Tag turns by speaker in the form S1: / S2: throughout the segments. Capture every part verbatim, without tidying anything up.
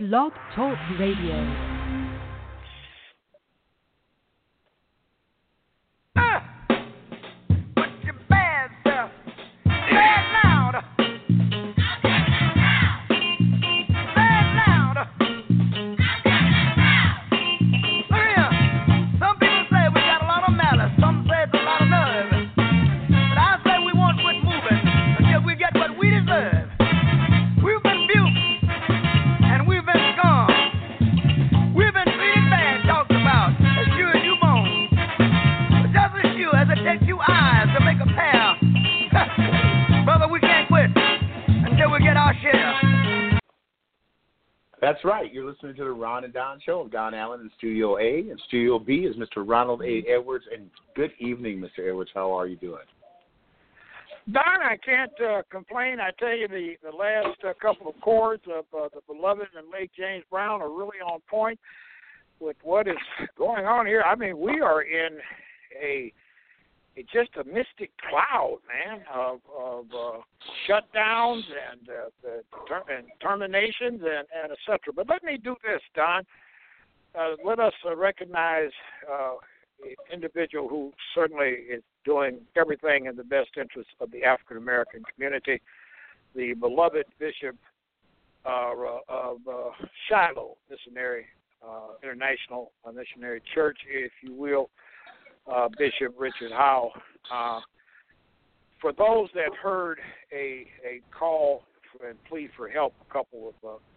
S1: Blog Talk Radio.
S2: That's right. You're listening to the Ron and Don Show. Don Allen in Studio A, and Studio B is Mister Ronald A. Edwards. And good evening, Mister Edwards. How are you doing?
S3: Don, I can't uh, complain. I tell you, the, the last uh, couple of chords of uh, the beloved and late James Brown are really on point with what is going on here. I mean, we are in a it's just a mystic cloud, man, of, of uh, shutdowns and, uh, the ter- and terminations and, and et cetera. But let me do this, Don. Uh, let us uh, recognize uh, an individual who certainly is doing everything in the best interest of the African-American community, the beloved Bishop uh, of uh, Shiloh Missionary uh, International Missionary Church, if you will, Uh, Bishop Richard Howell. Uh, for those that heard a a call for, and plea for help a couple of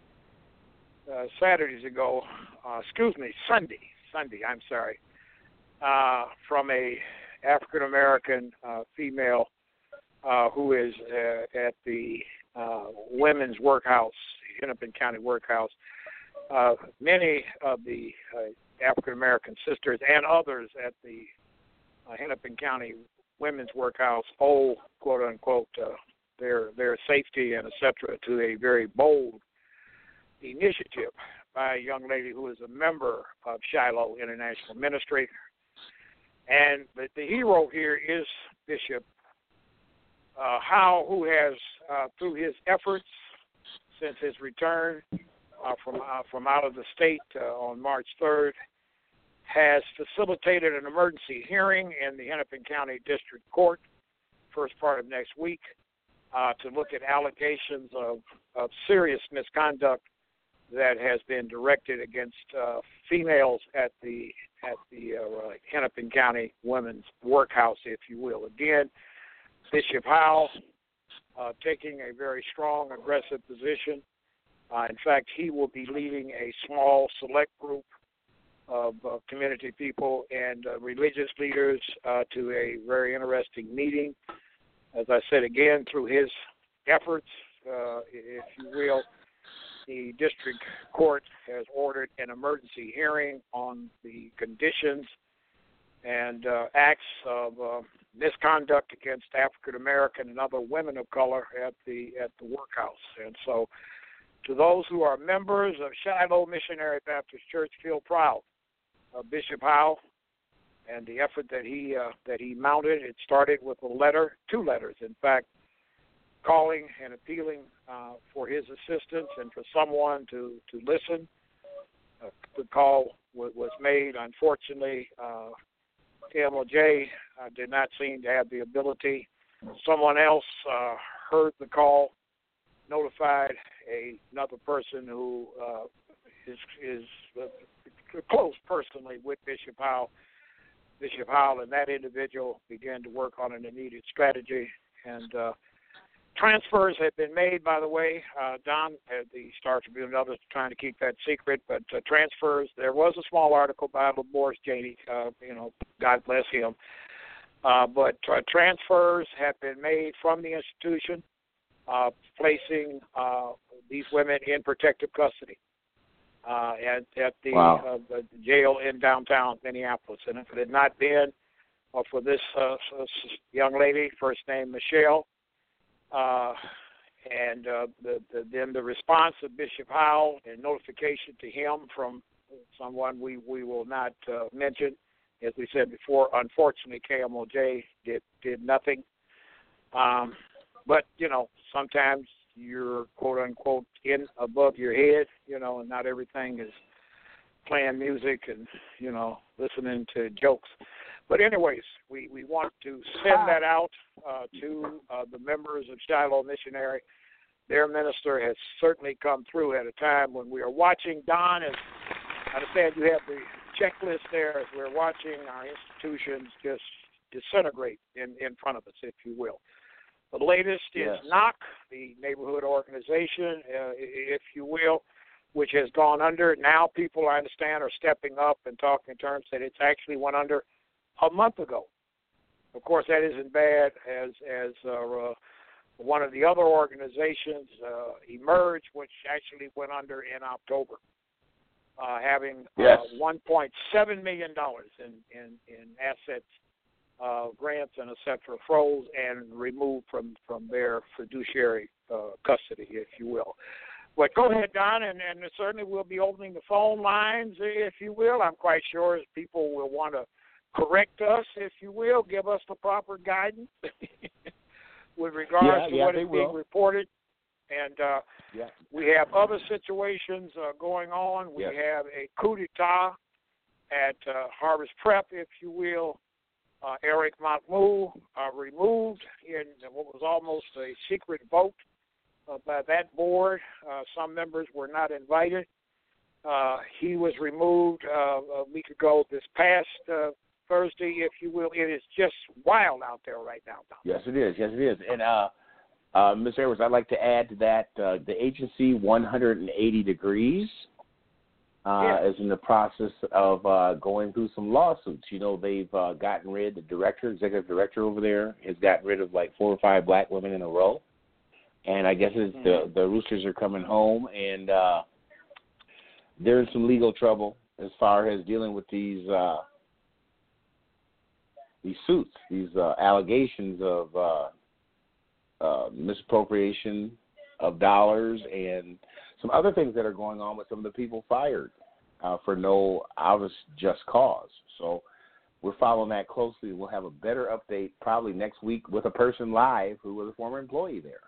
S3: uh, uh, Saturdays ago, uh, excuse me, Sunday, Sunday, I'm sorry, uh, from a African American uh, female uh, who is uh, at the uh, Women's Workhouse, Hennepin County Workhouse. Uh, many of the uh, African American sisters and others at the uh, Hennepin County Women's Workhouse owe, quote unquote, uh, their their safety and et cetera to a very bold initiative by a young lady who is a member of Shiloh International Ministry. And the, the hero here is Bishop uh, Howell, who has, uh, through his efforts since his return uh, from uh, from out of the state uh, on March third, has facilitated an emergency hearing in the Hennepin County District Court first part of next week uh, to look at allegations of, of serious misconduct that has been directed against uh, females at the at the uh, Hennepin County Women's Workhouse, if you will. Again, Bishop Howell uh, taking a very strong, aggressive position. Uh, in fact, he will be leading a small, select group of uh, community people and uh, religious leaders uh, to a very interesting meeting. As I said again, through his efforts, uh, if you will, the district court has ordered an emergency hearing on the conditions and uh, acts of uh, misconduct against African American and other women of color at the at the workhouse. And so, to those who are members of Shiloh Missionary Baptist Church, feel proud of Bishop Howell and the effort that he uh, that he mounted. It started with a letter, two letters, in fact, calling and appealing uh, for his assistance and for someone to, to listen. Uh, the call w- was made. Unfortunately, uh, K M O J uh, did not seem to have the ability. Someone else uh, heard the call, notified a, another person who uh, is, is uh, close personally with Bishop Howell. Bishop Howell and that individual began to work on an immediate strategy, and uh, transfers have been made, by the way. Uh, Don, at the Star Tribune and others are trying to keep that secret, but uh, transfers, there was a small article by Boris Janey, uh, you know, God bless him. Uh, but uh, transfers have been made from the institution, uh, placing uh, these women in protective custody uh, at, at the,
S2: wow.
S3: uh, the jail in downtown Minneapolis. And if it had not been uh, for this uh, young lady, first name Michelle, Uh, and uh, the, the, then the response of Bishop Howell and notification to him from someone we, we will not uh, mention. As we said before, unfortunately, K M O J did, did nothing. Um, but, you know, sometimes you're quote unquote in above your head, you know, and not everything is playing music and, you know, listening to jokes. But anyways, we, we want to send that out uh, to uh, the members of Shiloh Missionary. Their minister has certainly come through at a time when we are watching. Don, as I understand you have the checklist there, as we're watching our institutions just disintegrate in, in front of us, if you will. The latest
S2: yes.
S3: is N O C, the neighborhood organization, uh, if you will, which has gone under. Now people, I understand, are stepping up and talking in terms that it's actually went under a month ago. Of course, that isn't bad, as as uh, uh, one of the other organizations uh, emerged, which actually went under in October, uh, having
S2: yes.
S3: uh, one point seven million dollars in, in, in assets, uh, grants, and et cetera, froze and removed from, from their fiduciary uh, custody, if you will. But go ahead, Don, and, and certainly we'll be opening the phone lines, if you will. I'm quite sure people will want to correct us, if you will, give us the proper guidance with regards
S2: yeah,
S3: to
S2: yeah,
S3: what is
S2: will.
S3: being reported. And uh,
S2: yeah.
S3: we have other situations uh, going on. We
S2: yes.
S3: have a coup d'etat at uh, Harvest Prep, if you will. Uh, Eric Mahmoud uh, removed in what was almost a secret vote uh, by that board. Uh, some members were not invited. Uh, he was removed uh, a week ago this past uh, Thursday, if you will. It is just wild out there right now, Tom.
S2: Yes, it is. Yes, it is. And, uh, uh, Miz Edwards, I'd like to add to that uh, the agency one hundred eighty degrees uh,
S3: yeah.
S2: is in the process of uh, going through some lawsuits. You know, they've uh, gotten rid, the director, executive director over there has gotten rid of like four or five black women in a row. And I guess it's
S3: mm-hmm.
S2: the, the roosters are coming home, and uh, they're in some legal trouble as far as dealing with these uh, these suits, these uh, allegations of uh, uh, misappropriation of dollars and some other things that are going on with some of the people fired uh, for no obvious just cause. So we're following that closely. We'll have a better update probably next week with a person live who was a former employee there.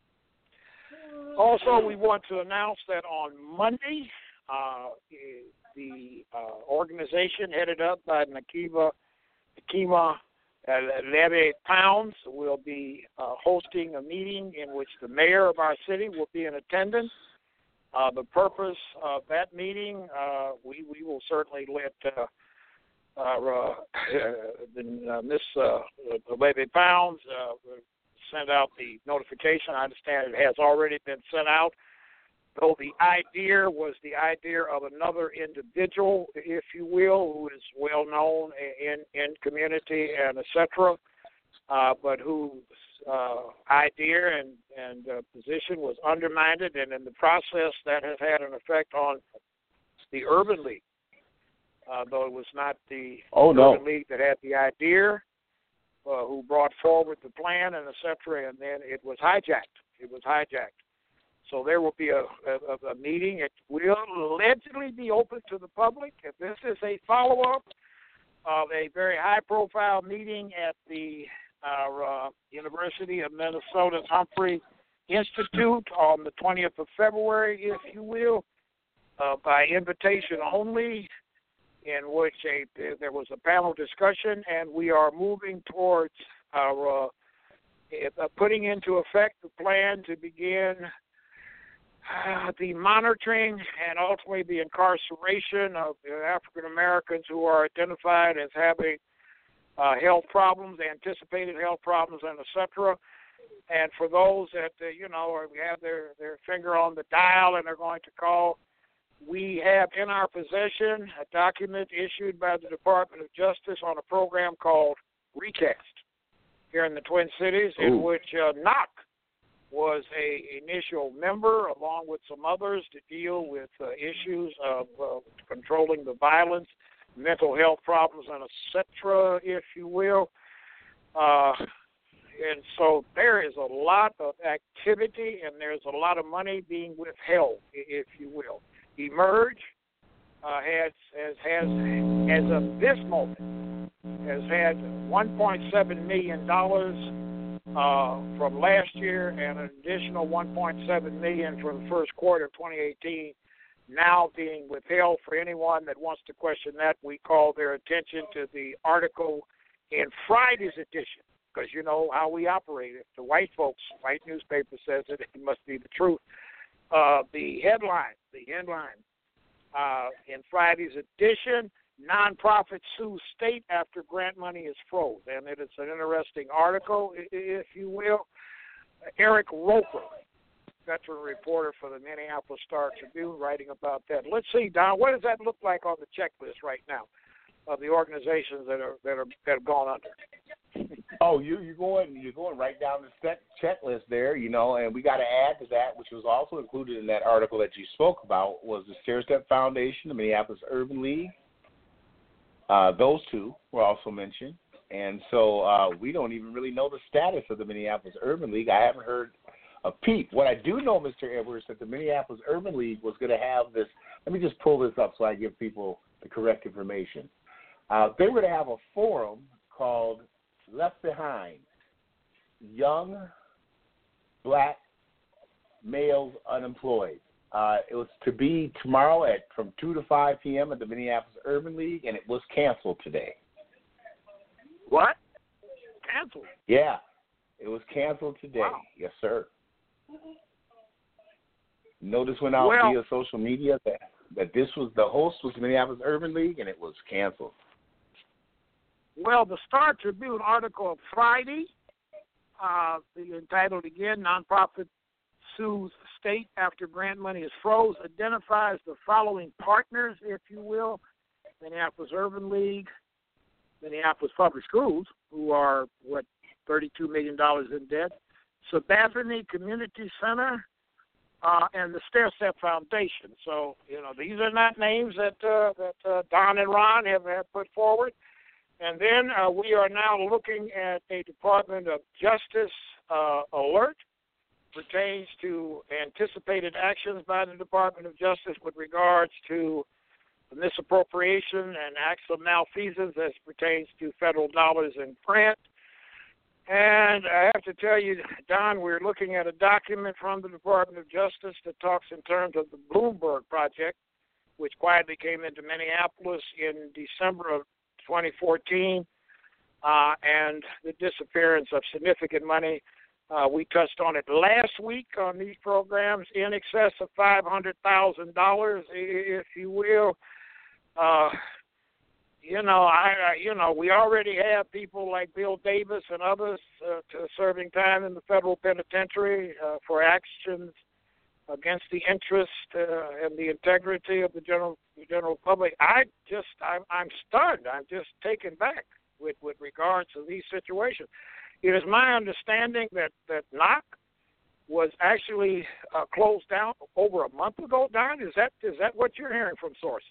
S3: Also, we want to announce that on Monday, uh, the uh, organization headed up by Nakiba Nakima uh, Levy Pounds will be uh, hosting a meeting in which the mayor of our city will be in attendance. Uh, the purpose of that meeting, uh, we, we will certainly let uh, uh, the, uh, Miss uh, Levy Pounds uh, send out the notification. I understand it has already been sent out. Though the idea was the idea of another individual, if you will, who is well known in, in community and et cetera, uh, but whose uh, idea and, and uh, position was undermined, and in the process that has had an effect on the Urban League, uh, though it was not the
S2: oh, no.
S3: Urban League that had the idea, uh, who brought forward the plan and et cetera, and then it was hijacked. It was hijacked. So there will be a, a, a meeting. It will allegedly be open to the public. If this is a follow-up of a very high-profile meeting at the uh, uh, University of Minnesota's Humphrey Institute on the twentieth of February, if you will, uh, by invitation only, in which a, there was a panel discussion, and we are moving towards our, uh, putting into effect the plan to begin Uh, the monitoring and ultimately the incarceration of African Americans who are identified as having uh, health problems, anticipated health problems, and et cetera. And for those that, uh, you know, have their, their finger on the dial and are going to call, we have in our possession a document issued by the Department of Justice on a program called Recast here in the Twin Cities,
S2: Ooh.
S3: in which uh, N O C was a initial member, along with some others, to deal with uh, issues of uh, controlling the violence, mental health problems, and et cetera, if you will. Uh, and so there is a lot of activity, and there's a lot of money being withheld, if you will. Emerge uh, has, has, has, as of this moment, has had one point seven million dollars uh, from last year and an additional one point seven million dollars for the first quarter of twenty eighteen now being withheld. For anyone that wants to question that, we call their attention to the article in Friday's edition, because you know how we operate. If the white folks, white newspaper says it, it must be the truth. Uh, the headline, the headline uh, in Friday's edition, nonprofit sues state after grant money is froze. And it is an interesting article, if you will. Eric Roper, veteran reporter for the Minneapolis Star-Tribune, writing about that. Let's see, Don, what does that look like on the checklist right now of the organizations that are that are that have gone under?
S2: Oh, you you're going you're going right down the check, checklist there, you know, and we got to add to that, which was also included in that article that you spoke about, was the Stair Step Foundation, the Minneapolis Urban League. Uh, those two were also mentioned, and so uh, we don't even really know the status of the Minneapolis Urban League. I haven't heard a peep. What I do know, Mister Edwards, that the Minneapolis Urban League was going to have this. Let me just pull this up so I give people the correct information. Uh, they were to have a forum called Left Behind, Young Black Males Unemployed. Uh, it was to be tomorrow at from two to five p.m. at the Minneapolis Urban League, and it was canceled today.
S3: What? Canceled?
S2: Yeah, it was canceled today.
S3: Wow.
S2: Yes, sir. Notice went out
S3: well,
S2: via social media that, that this was the host was the Minneapolis Urban League, and it was canceled.
S3: Well, the Star-Tribune article of Friday, uh, entitled again, Nonprofit Sues State After Grant Money is Froze, identifies the following partners, if you will: Minneapolis Urban League, Minneapolis Public Schools, who are, what, thirty-two million dollars in debt, Sabathany Community Center, uh, and the Stair Step Foundation. So, you know, these are not names that uh, that uh, Don and Ron have, have put forward. And then uh, we are now looking at a Department of Justice uh, alert pertains to anticipated actions by the Department of Justice with regards to misappropriation and acts of malfeasance as pertains to federal dollars in grant. And I have to tell you, Don, we're looking at a document from the Department of Justice that talks in terms of the Bloomberg Project, which quietly came into Minneapolis in December of twenty fourteen, uh, and the disappearance of significant money. Uh, we touched on it last week on these programs, in excess of five hundred thousand dollars, if you will. Uh, you know, I, I, you know, we already have people like Bill Davis and others uh, to serving time in the federal penitentiary uh, for actions against the interest uh, and the integrity of the general the general public. I just, I'm, I'm stunned. I'm just taken back with, with regards to these situations. It is my understanding that, that N O C was actually uh, closed down over a month ago, Don. Is that is that what you're hearing from sources?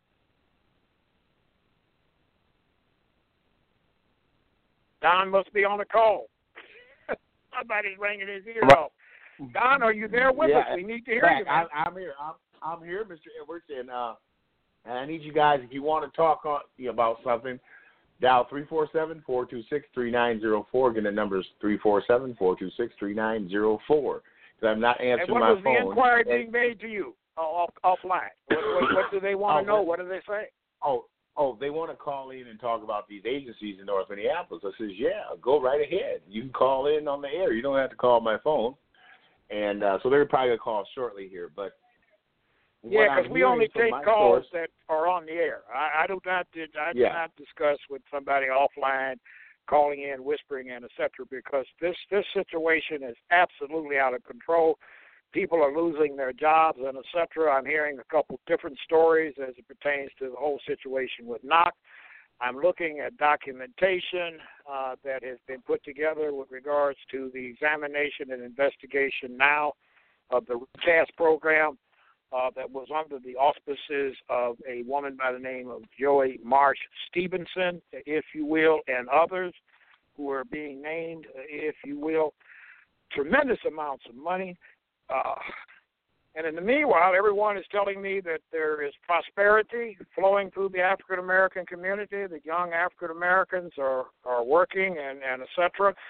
S3: Don must be on the call. Somebody's ringing his ear off. Don, are you there with
S2: yeah,
S3: us? We need to hear
S2: back.
S3: you. Man.
S2: I, I'm here. I'm, I'm here, Mister Edwards, and uh, and I need you guys, if you want to talk on, about something, dial three four seven, four two six, three nine zero four. Again, the number is three four seven, four two six, three nine zero four. Because I'm not answering
S3: my phone. And what was
S2: phone.
S3: the inquiry
S2: and,
S3: being made to you off, offline? What, what, what do they want to
S2: oh,
S3: know? What do they say?
S2: Oh, oh, they want to call in and talk about these agencies in North Minneapolis. I says, yeah, go right ahead. You can call in on the air. You don't have to call my phone. And uh, so they're probably going to call shortly here. But
S3: yeah, because we only take calls
S2: source,
S3: that are on the air. I, I do not did I
S2: yeah.
S3: do not discuss with somebody offline, calling in, whispering in, et cetera, because this this situation is absolutely out of control. People are losing their jobs and et cetera. I'm hearing a couple different stories as it pertains to the whole situation with N O C. I'm looking at documentation uh, that has been put together with regards to the examination and investigation now of the CAST program uh, that was under the auspices of a woman by the name of Joy Marsh Stevenson, if you will, and others who are being named, if you will. Tremendous amounts of money. Uh, And in the meanwhile, everyone is telling me that there is prosperity flowing through the African-American community. The young African-Americans are, are working and, and et cetera.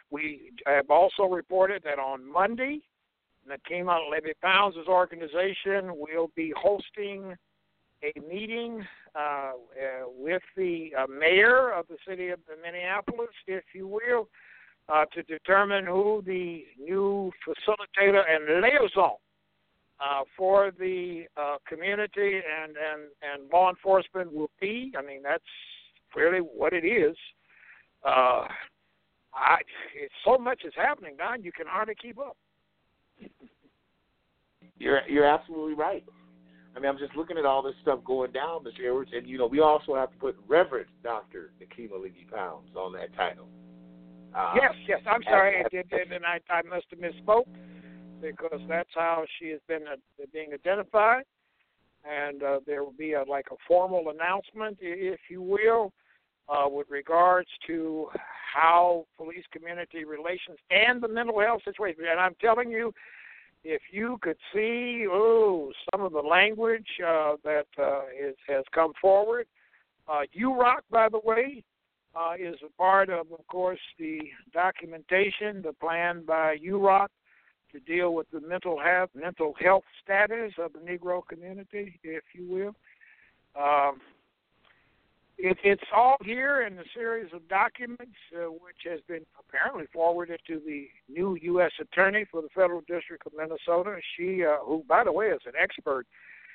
S3: We have also reported that on Monday, Nekima Levy Pounds' organization will be hosting a meeting uh, uh, with the uh, mayor of the city of Minneapolis, if you will, uh, to determine who the new facilitator and liaison uh, for the uh, community and, and, and law enforcement will be. I mean, that's really what it is. Uh, I, it's so much is happening, Don, you can hardly keep up.
S4: You're you're absolutely right. I mean, I'm just looking at all this stuff going down, Mister Edwards, and, you know, we also have to put Reverend Doctor Nekima Levy Pounds on that title. Uh,
S3: yes, yes, I'm sorry, I did, did, and I, I must have misspoke, because that's how she has been uh, being identified, and uh, there will be a, like a formal announcement, if you will, uh, with regards to how police community relations and the mental health situation, and I'm telling you, if you could see, oh, some of the language uh, that uh, is, has come forward. Uh, U R O C, by the way, uh, is a part of, of course, the documentation, the plan by U R O C to deal with the mental health, mental health status of the Negro community, if you will. Um, It, it's all here in the series of documents, uh, which has been apparently forwarded to the new U S Attorney for the Federal District of Minnesota. She, uh, who, by the way, is an expert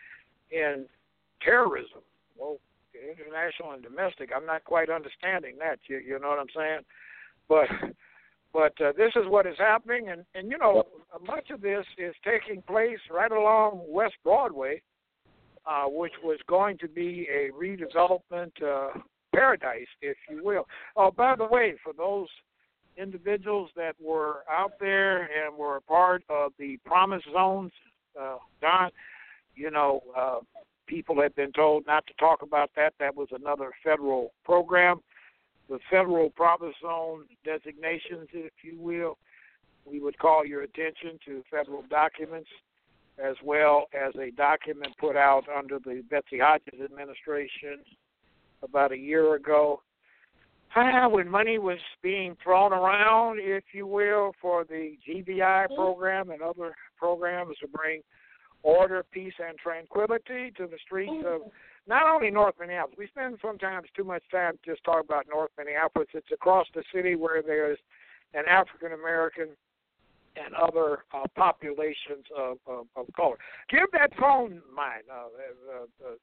S3: in terrorism, well, international and domestic. I'm not quite understanding that. You, you know what I'm saying? But, but uh, this is what is happening, and, and you know, much of this is taking place right along West Broadway. Uh, which was going to be a redevelopment uh, paradise, if you will. Oh, by the way, for those individuals that were out there and were a part of the Promise Zones, uh, Don, you know, uh, people had been told not to talk about that. That was another federal program. The federal Promise Zone designations, if you will, we would call your attention to federal documents, as well as a document put out under the Betsy Hodges administration about a year ago, ah, when money was being thrown around, if you will, for the G B I program and other programs to bring order, peace, and tranquility to the streets of not only North Minneapolis. We spend sometimes too much time just talking about North Minneapolis. It's across the city where there's an African-American and other uh, populations of, of, of color. Give that phone mine, uh, uh, uh,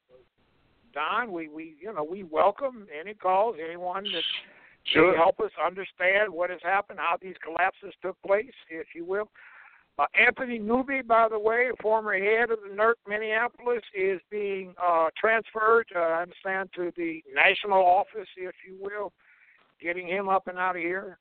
S3: Don. We, we, you know, we welcome any calls, anyone that
S4: sure.
S3: can help us understand what has happened, how these collapses took place, if you will. Uh, Anthony Newby, by the way, former head of the N E R C Minneapolis, is being uh, transferred, uh, I understand, to the national office, if you will, getting him up and out of here.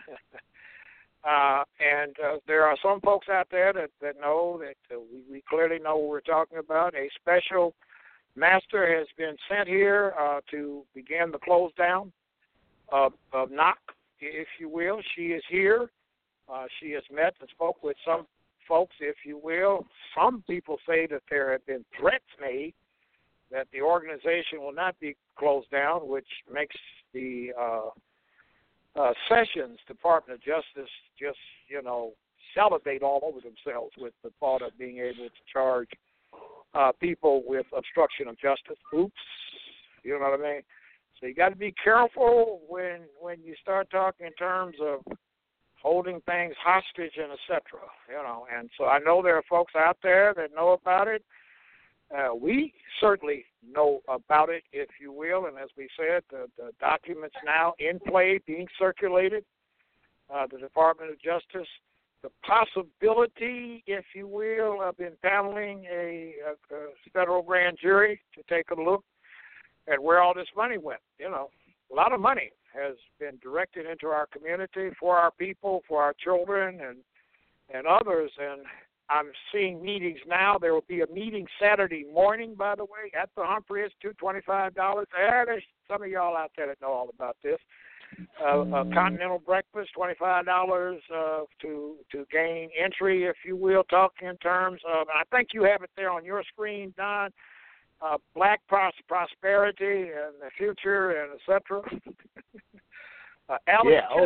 S3: Uh, and uh, there are some folks out there that, that know that uh, we, we clearly know what we're talking about. A special master has been sent here uh, to begin the close down of, of N O C, if you will. She is here. Uh, she has met and spoke with some folks, if you will. Some people say that there have been threats made that the organization will not be closed down, which makes the uh, Uh, Sessions Department of Justice just, you know, salivate all over themselves with the thought of being able to charge uh, people with obstruction of justice. Oops, you know what I mean? So you got to be careful when when you start talking in terms of holding things hostage and et cetera. You know, and so I know there are folks out there that know about it. Uh, we certainly know about it, if you will, and as we said, the, the documents now in play, being circulated, uh, the Department of Justice, the possibility, if you will, of impaneling a, a, a federal grand jury to take a look at where all this money went. You know, a lot of money has been directed into our community for our people, for our children, and and others, and I'm seeing meetings now. There will be a meeting Saturday morning, by the way, at the Humphrey Institute, twenty-five dollars. Eh, there's some of y'all out there that know all about this. Uh, a continental breakfast, twenty-five dollars uh, to to gain entry, if you will, talking in terms of, I think you have it there on your screen, Don, uh, black pros- prosperity and the future and et cetera. uh, Alex
S2: yeah, oh
S3: Kittle,
S2: yeah.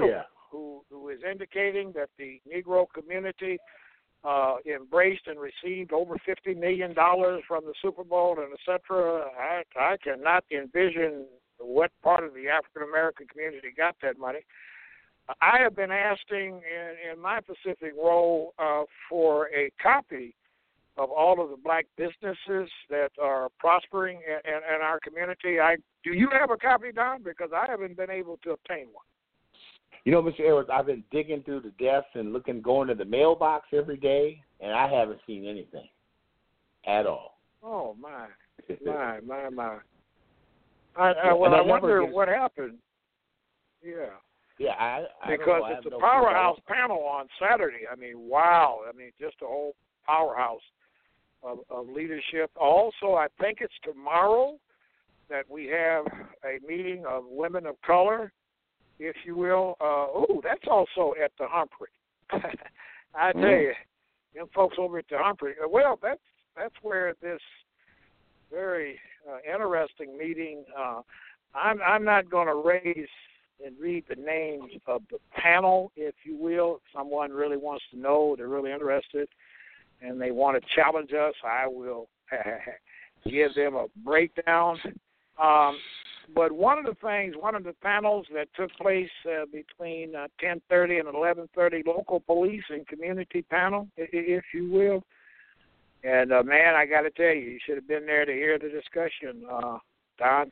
S3: who who is indicating that the Negro community uh, embraced and received over fifty million dollars from the Super Bowl and et cetera. I, I cannot envision what part of the African American community got that money. I have been asking in, in my Pacific role uh, for a copy of all of the black businesses that are prospering in, in, in our community. I do you have a copy, Don? Because I haven't been able to obtain one.
S2: You know, Mister Edwards, I've been digging through the desk and looking, going to the mailbox every day, and I haven't seen anything at all.
S3: Oh my, my, my, my. I, I, well, I wonder gets... what happened. Yeah.
S2: Yeah, I, I
S3: because
S2: know,
S3: it's a
S2: no
S3: powerhouse panel on Saturday. I mean, wow. I mean, just a whole powerhouse of, of leadership. Also, I think it's tomorrow that we have a meeting of women of color, if you will. Uh, oh, that's also at the Humphrey. I tell mm. you, them folks over at the Humphrey. Well, that's that's where this very uh, interesting meeting. Uh, I'm I'm not going to raise and read the names of the panel, if you will. If someone really wants to know, they're really interested, and they want to challenge us, I will give them a breakdown. Um, but one of the things, one of the panels that took place uh, between uh, ten thirty and eleven thirty, local police and community panel, if you will. And, uh, man, I got to tell you, you should have been there to hear the discussion, uh, Don.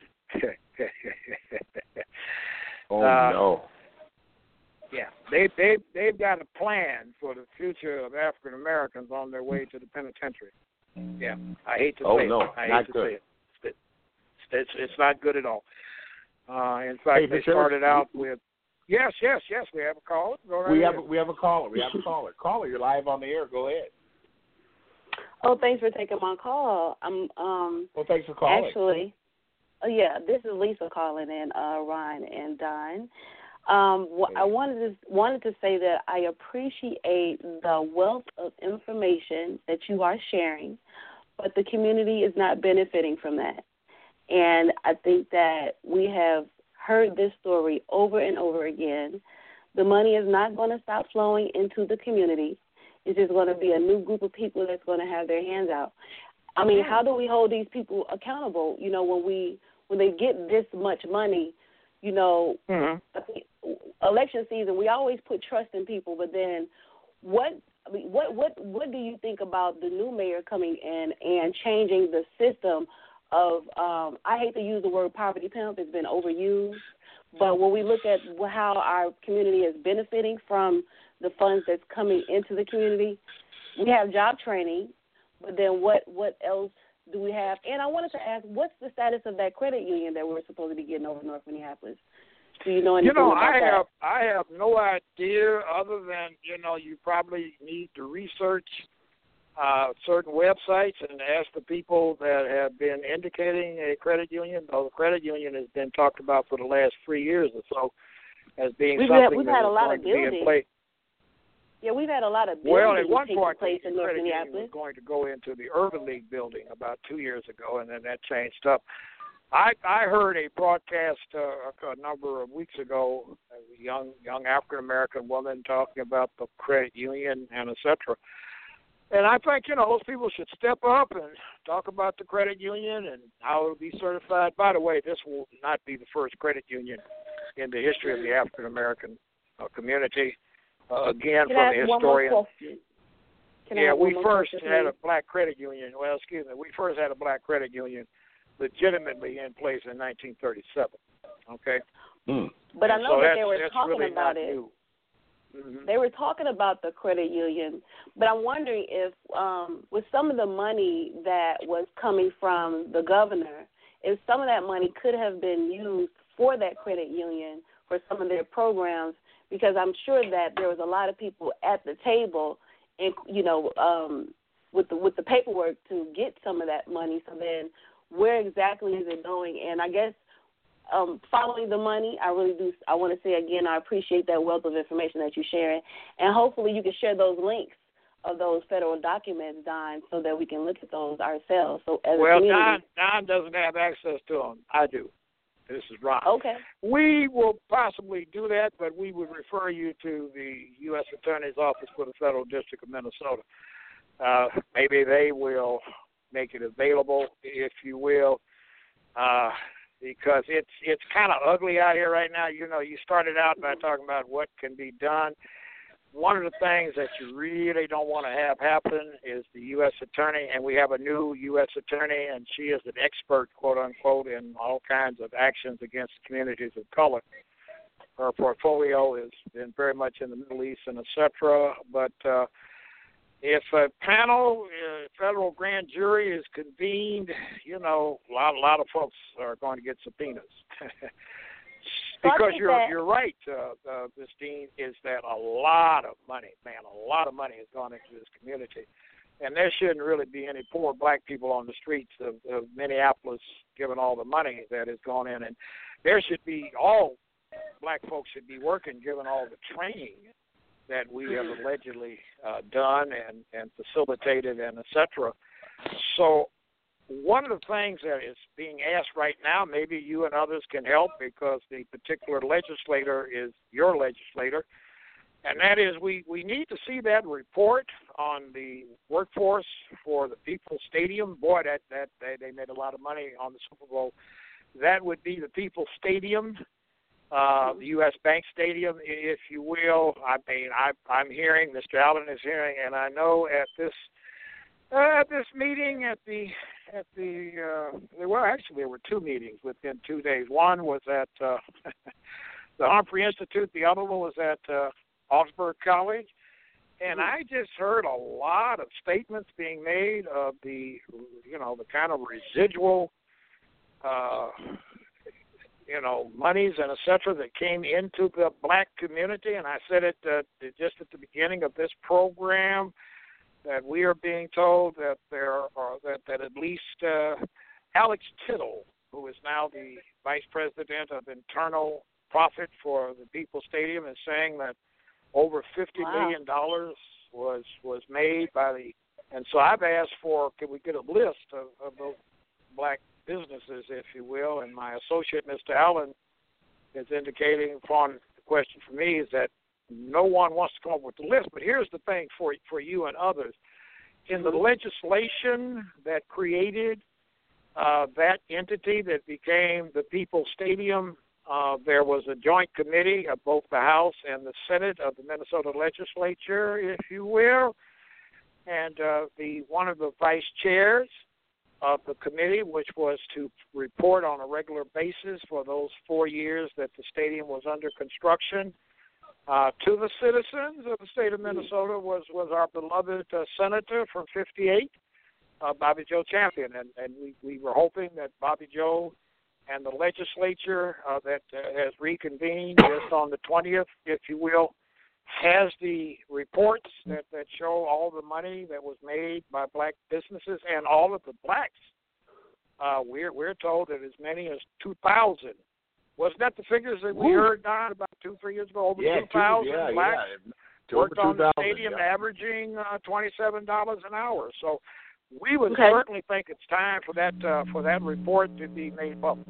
S2: Oh,
S3: uh,
S2: no.
S3: Yeah, they, they, they've got a plan for the future of African Americans on their way to the penitentiary. Yeah, I hate to
S2: oh,
S3: say
S2: no,
S3: it. I
S2: not
S3: hate to
S2: good.
S3: say it. It's, it's, it's not good at all. Uh, in fact,
S2: hey,
S3: they started out with, yes, yes, yes, we have a caller. Go right
S2: we
S3: ahead.
S2: have, we have a caller. We have a caller. Caller, you're live on the air. Go ahead.
S5: Oh, thanks for taking my call. I'm um.
S2: Well, thanks for calling.
S5: Actually, oh yeah, this is Lisa calling in, uh, Ryan and Don. Um, wh- I wanted to wanted to say that I appreciate the wealth of information that you are sharing, but the community is not benefiting from that. And I think that we have heard this story over and over again. The money is not going to stop flowing into the community. It's just going to be a new group of people that's going to have their hands out. I mean, how do we hold these people accountable? You know, when we when they get this much money, you know, mm-hmm. election season, we always put trust in people. But then, what I mean, what what what do you think about the new mayor coming in and changing the system of? Um, I hate to use the word poverty pimp; it's been overused. But when we look at how our community is benefiting from the funds that's coming into the community, we have job training, but then what, what else do we have? And I wanted to ask, what's the status of that credit union that we're supposed to be getting over North Minneapolis? Do you know anything
S3: you know,
S5: about
S3: I
S5: that?
S3: have, I have no idea other than, you know, you probably need to research uh, certain websites and ask the people that have been indicating a credit union. Though the credit union has been talked about for the last three years or so as being
S5: we've
S3: something
S5: had, we've
S3: that
S5: had a
S3: is
S5: lot
S3: going
S5: of
S3: to be in place.
S5: Yeah, we've had a lot of
S3: well,
S5: buildings
S3: at one
S5: taking
S3: point,
S5: place
S3: the
S5: in North
S3: credit union
S5: Minneapolis.
S3: was going to go into the Urban League building about two years ago, and then that changed up. I I heard a broadcast uh, a number of weeks ago, a young young African American woman talking about the credit union and et cetera. And I think, you know, those people should step up and talk about the credit union and how it will be certified. By the way, this will not be the first credit union in the history of the African American uh, community. Uh, again,
S5: Can
S3: from
S5: I
S3: the
S5: ask one
S3: historian.
S5: more question? Can I
S3: yeah,
S5: ask
S3: we
S5: one more
S3: first
S5: question,
S3: had
S5: please?
S3: a black credit union. Well, excuse me, we first had a black credit union legitimately in place in nineteen thirty-seven. Okay.
S2: Mm.
S5: But
S3: and
S5: I know
S3: so
S5: that they were
S3: that's
S5: talking
S3: really
S5: about
S3: not
S5: it.
S3: New. Mm-hmm.
S5: They were talking about the credit union, but I'm wondering if, um, with some of the money that was coming from the governor, if some of that money could have been used for that credit union for some of their programs, because I'm sure that there was a lot of people at the table, and you know, um, with the with the paperwork to get some of that money. So then, where exactly is it going? And I guess. Um, following the money, I really do. I want to say again, I appreciate that wealth of information that you're sharing, and hopefully you can share those links of those federal documents, Don, so that we can look at those ourselves. So as
S3: well,
S5: a community,
S3: Don, Don doesn't have access to them. I do. This is Ron.
S5: Okay.
S3: We will possibly do that, but we would refer you to the U S Attorney's Office for the Federal District of Minnesota. Uh, maybe they will make it available, if you will, uh, because it's it's kind of ugly out here right now. You know, you started out by talking about what can be done. One of the things that you really don't want to have happen is the U S Attorney, and we have a new U S Attorney, and she is an expert, quote unquote, in all kinds of actions against communities of color. Her portfolio has been very much in the Middle East and et cetera. But uh, if a panel, a federal grand jury is convened, you know, a lot, a lot of folks are going to get subpoenas. Because you're
S5: that.
S3: you're right, uh, uh, Miz Dean, is that a lot of money, man, a lot of money has gone into this community. And there shouldn't really be any poor black people on the streets of, of Minneapolis given all the money that has gone in. And there should be, all black folks should be working given all the training that we have allegedly uh, done and, and facilitated and et cetera. So one of the things that is being asked right now, maybe you and others can help because the particular legislator is your legislator, and that is we, we need to see that report on the workforce for the People's Stadium. Boy, that, that they, they made a lot of money on the Super Bowl. That would be the People's Stadium, uh, the U S Bank Stadium, if you will. I mean, I, I'm hearing, Mister Allen is hearing, and I know at this Uh, at this meeting, at the at the uh, well, actually there were two meetings within two days. One was at uh, the Humphrey Institute. The other one was at uh, Augsburg College, and I just heard a lot of statements being made of the, you know, the kind of residual, uh, you know, monies and et cetera that came into the black community. And I said it uh, just at the beginning of this program, that we are being told that there are that, that at least uh, Alex Tittle, who is now the vice president of internal profit for the People's Stadium, is saying that over fifty
S5: wow.
S3: million dollars was was made by the. And so I've asked for, can we get a list of, of those black businesses, if you will? And my associate, Mister Allen, is indicating upon the question for me is that no one wants to come up with the list, but here's the thing for for you and others. In the legislation that created uh, that entity that became the People's Stadium, uh, there was a joint committee of both the House and the Senate of the Minnesota legislature, if you will, and uh, the one of the vice chairs of the committee, which was to report on a regular basis for those four years that the stadium was under construction, Uh, to the citizens of the state of Minnesota was, was our beloved uh, senator from fifty-eight, uh, Bobby Joe Champion. And, and we, we were hoping that Bobby Joe and the legislature uh, that uh, has reconvened just on the twentieth, if you will, has the reports that, that show all the money that was made by black businesses and all of the blacks. Uh, we're, we're told that as many as two thousand. Wasn't that the figures that we Ooh. heard, Don, about two, three years ago? Over
S4: yeah,
S3: two thousand
S4: yeah,
S3: blacks
S4: yeah.
S3: worked on the stadium,
S4: yeah.
S3: averaging uh, twenty-seven dollars an hour. So we would
S5: okay.
S3: certainly think it's time for that uh, for that report to be made public.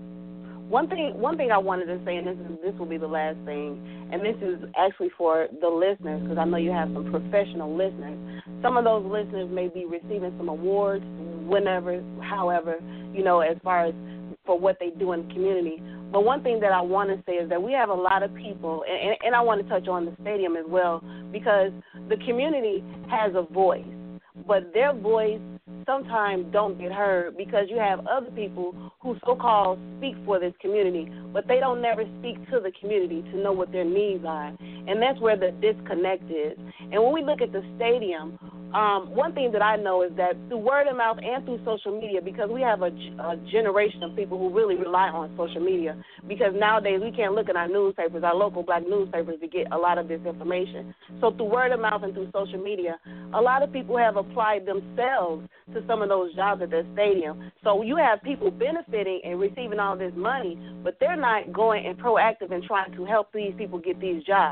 S5: One thing, one thing I wanted to say, and this is this will be the last thing, and this is actually for the listeners, because I know you have some professional listeners. Some of those listeners may be receiving some awards, whenever, however, you know, as far as for what they do in the community. But one thing that I want to say is that we have a lot of people, and, and I want to touch on the stadium as well, because the community has a voice, but their voice sometimes don't get heard because you have other people who so-called speak for this community, but they don't never speak to the community to know what their needs are. And that's where the disconnect is. And when we look at the stadium, um, one thing that I know is that through word of mouth and through social media, because we have a, a generation of people who really rely on social media, because nowadays we can't look at our newspapers, our local black newspapers, to get a lot of this information. So through word of mouth and through social media, a lot of people have applied themselves to some of those jobs at the stadium. So you have people benefiting and receiving all this money, but they're not going and proactive and trying to help these people get these jobs.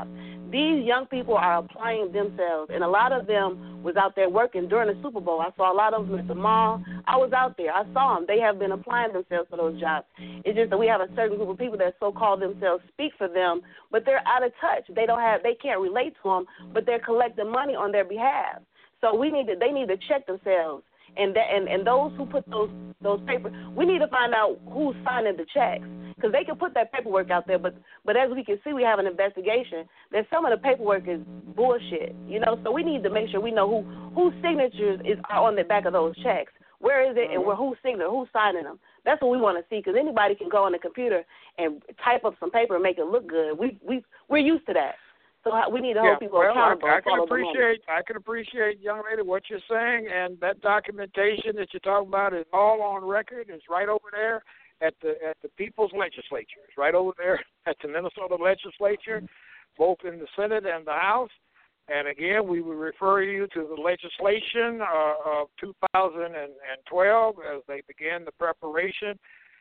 S5: These young people are applying themselves, and a lot of them was out there working during the Super Bowl. I saw a lot of them at the mall. I was out there. I saw them. They have been applying themselves for those jobs. It's just that we have a certain group of people that so-called themselves speak for them, but they're out of touch. They don't have. They can't relate to them, but they're collecting money on their behalf. So we need to. They need to check themselves. And, that, and and those who put those those papers, we need to find out who's signing the checks, because they can put that paperwork out there, but but as we can see, we have an investigation that some of the paperwork is bullshit, you know. So we need to make sure we know who whose signatures is are on the back of those checks. Where is it, and where who's signature, who's signing them? That's what we want to see, because anybody can go on the computer and type up some paper and make it look good. We we we're used to that. So we need to hold
S3: yeah,
S5: people
S3: well,
S5: accountable.
S3: I, I can appreciate, I can appreciate, young lady, what you're saying, and that documentation that you're talking about is all on record. It's right over there at the at the People's Legislature. It's right over there at the Minnesota Legislature, both in the Senate and the House. And again, we would refer you to the legislation uh, of two thousand twelve as they began the preparation.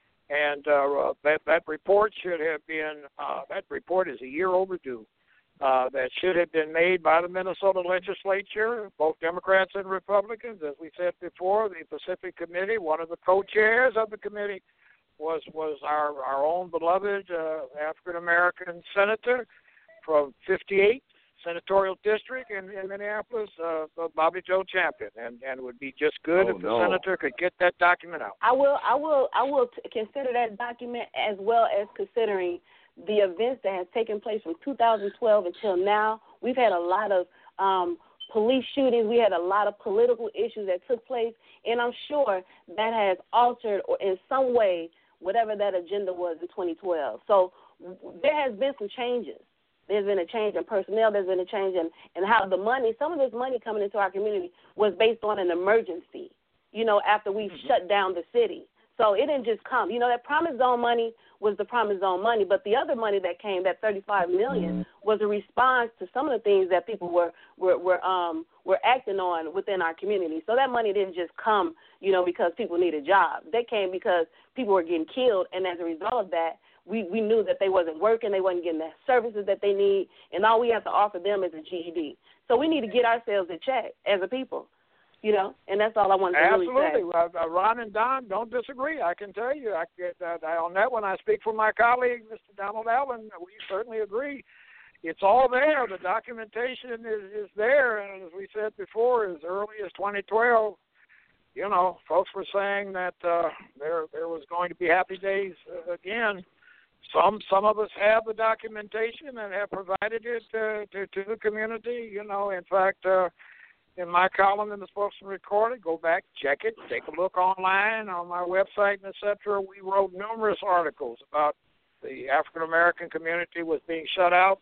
S3: And uh, that that report should have been uh, that report is a year overdue. Uh, that should have been made by the Minnesota Legislature, both Democrats and Republicans. As we said before, the Pacific Committee, one of the co-chairs of the committee was was our, our own beloved uh, African-American senator from fifty-eight Senatorial District in, in Minneapolis, uh, Bobby Joe Champion. And, and it would be just good
S2: oh,
S3: if the
S2: no.
S3: senator could get that document out.
S5: I will, I will, I will t- consider that document, as well as considering the events that have taken place from two thousand twelve until now. We've had a lot of um, police shootings. We had a lot of political issues that took place, and I'm sure that has altered or in some way whatever that agenda was in twenty twelve. So there has been some changes. There's been a change in personnel. There's been a change in, in how the money, some of this money coming into our community was based on an emergency, you know, after we mm-hmm. shut down the city. So it didn't just come. You know, that Promise Zone money was the Promise Zone money, but the other money that came, that thirty-five million dollars, was a response to some of the things that people were were were um were acting on within our community. So that money didn't just come, you know, because people needed jobs. They came because people were getting killed, and as a result of that, we, we knew that they wasn't working, they wasn't getting the services that they need, and all we have to offer them is a G E D. So we need to get ourselves in check as a people. You know, and that's all I wanted to
S3: Absolutely.
S5: really say.
S3: Absolutely. Uh, Ron and Don don't disagree. I can tell you. I get, uh, on that one, I speak for my colleague, Mister Donald Allen. We certainly agree. It's all there. The documentation is, is there. And as we said before, as early as twenty twelve, you know, folks were saying that uh, there there was going to be happy days uh, again. Some some of us have the documentation and have provided it uh, to, to the community. You know, in fact, uh, in my column in the Spokesman Recorder, go back, check it, take a look online on my website, and et cetera. We wrote numerous articles about the African-American community was being shut out,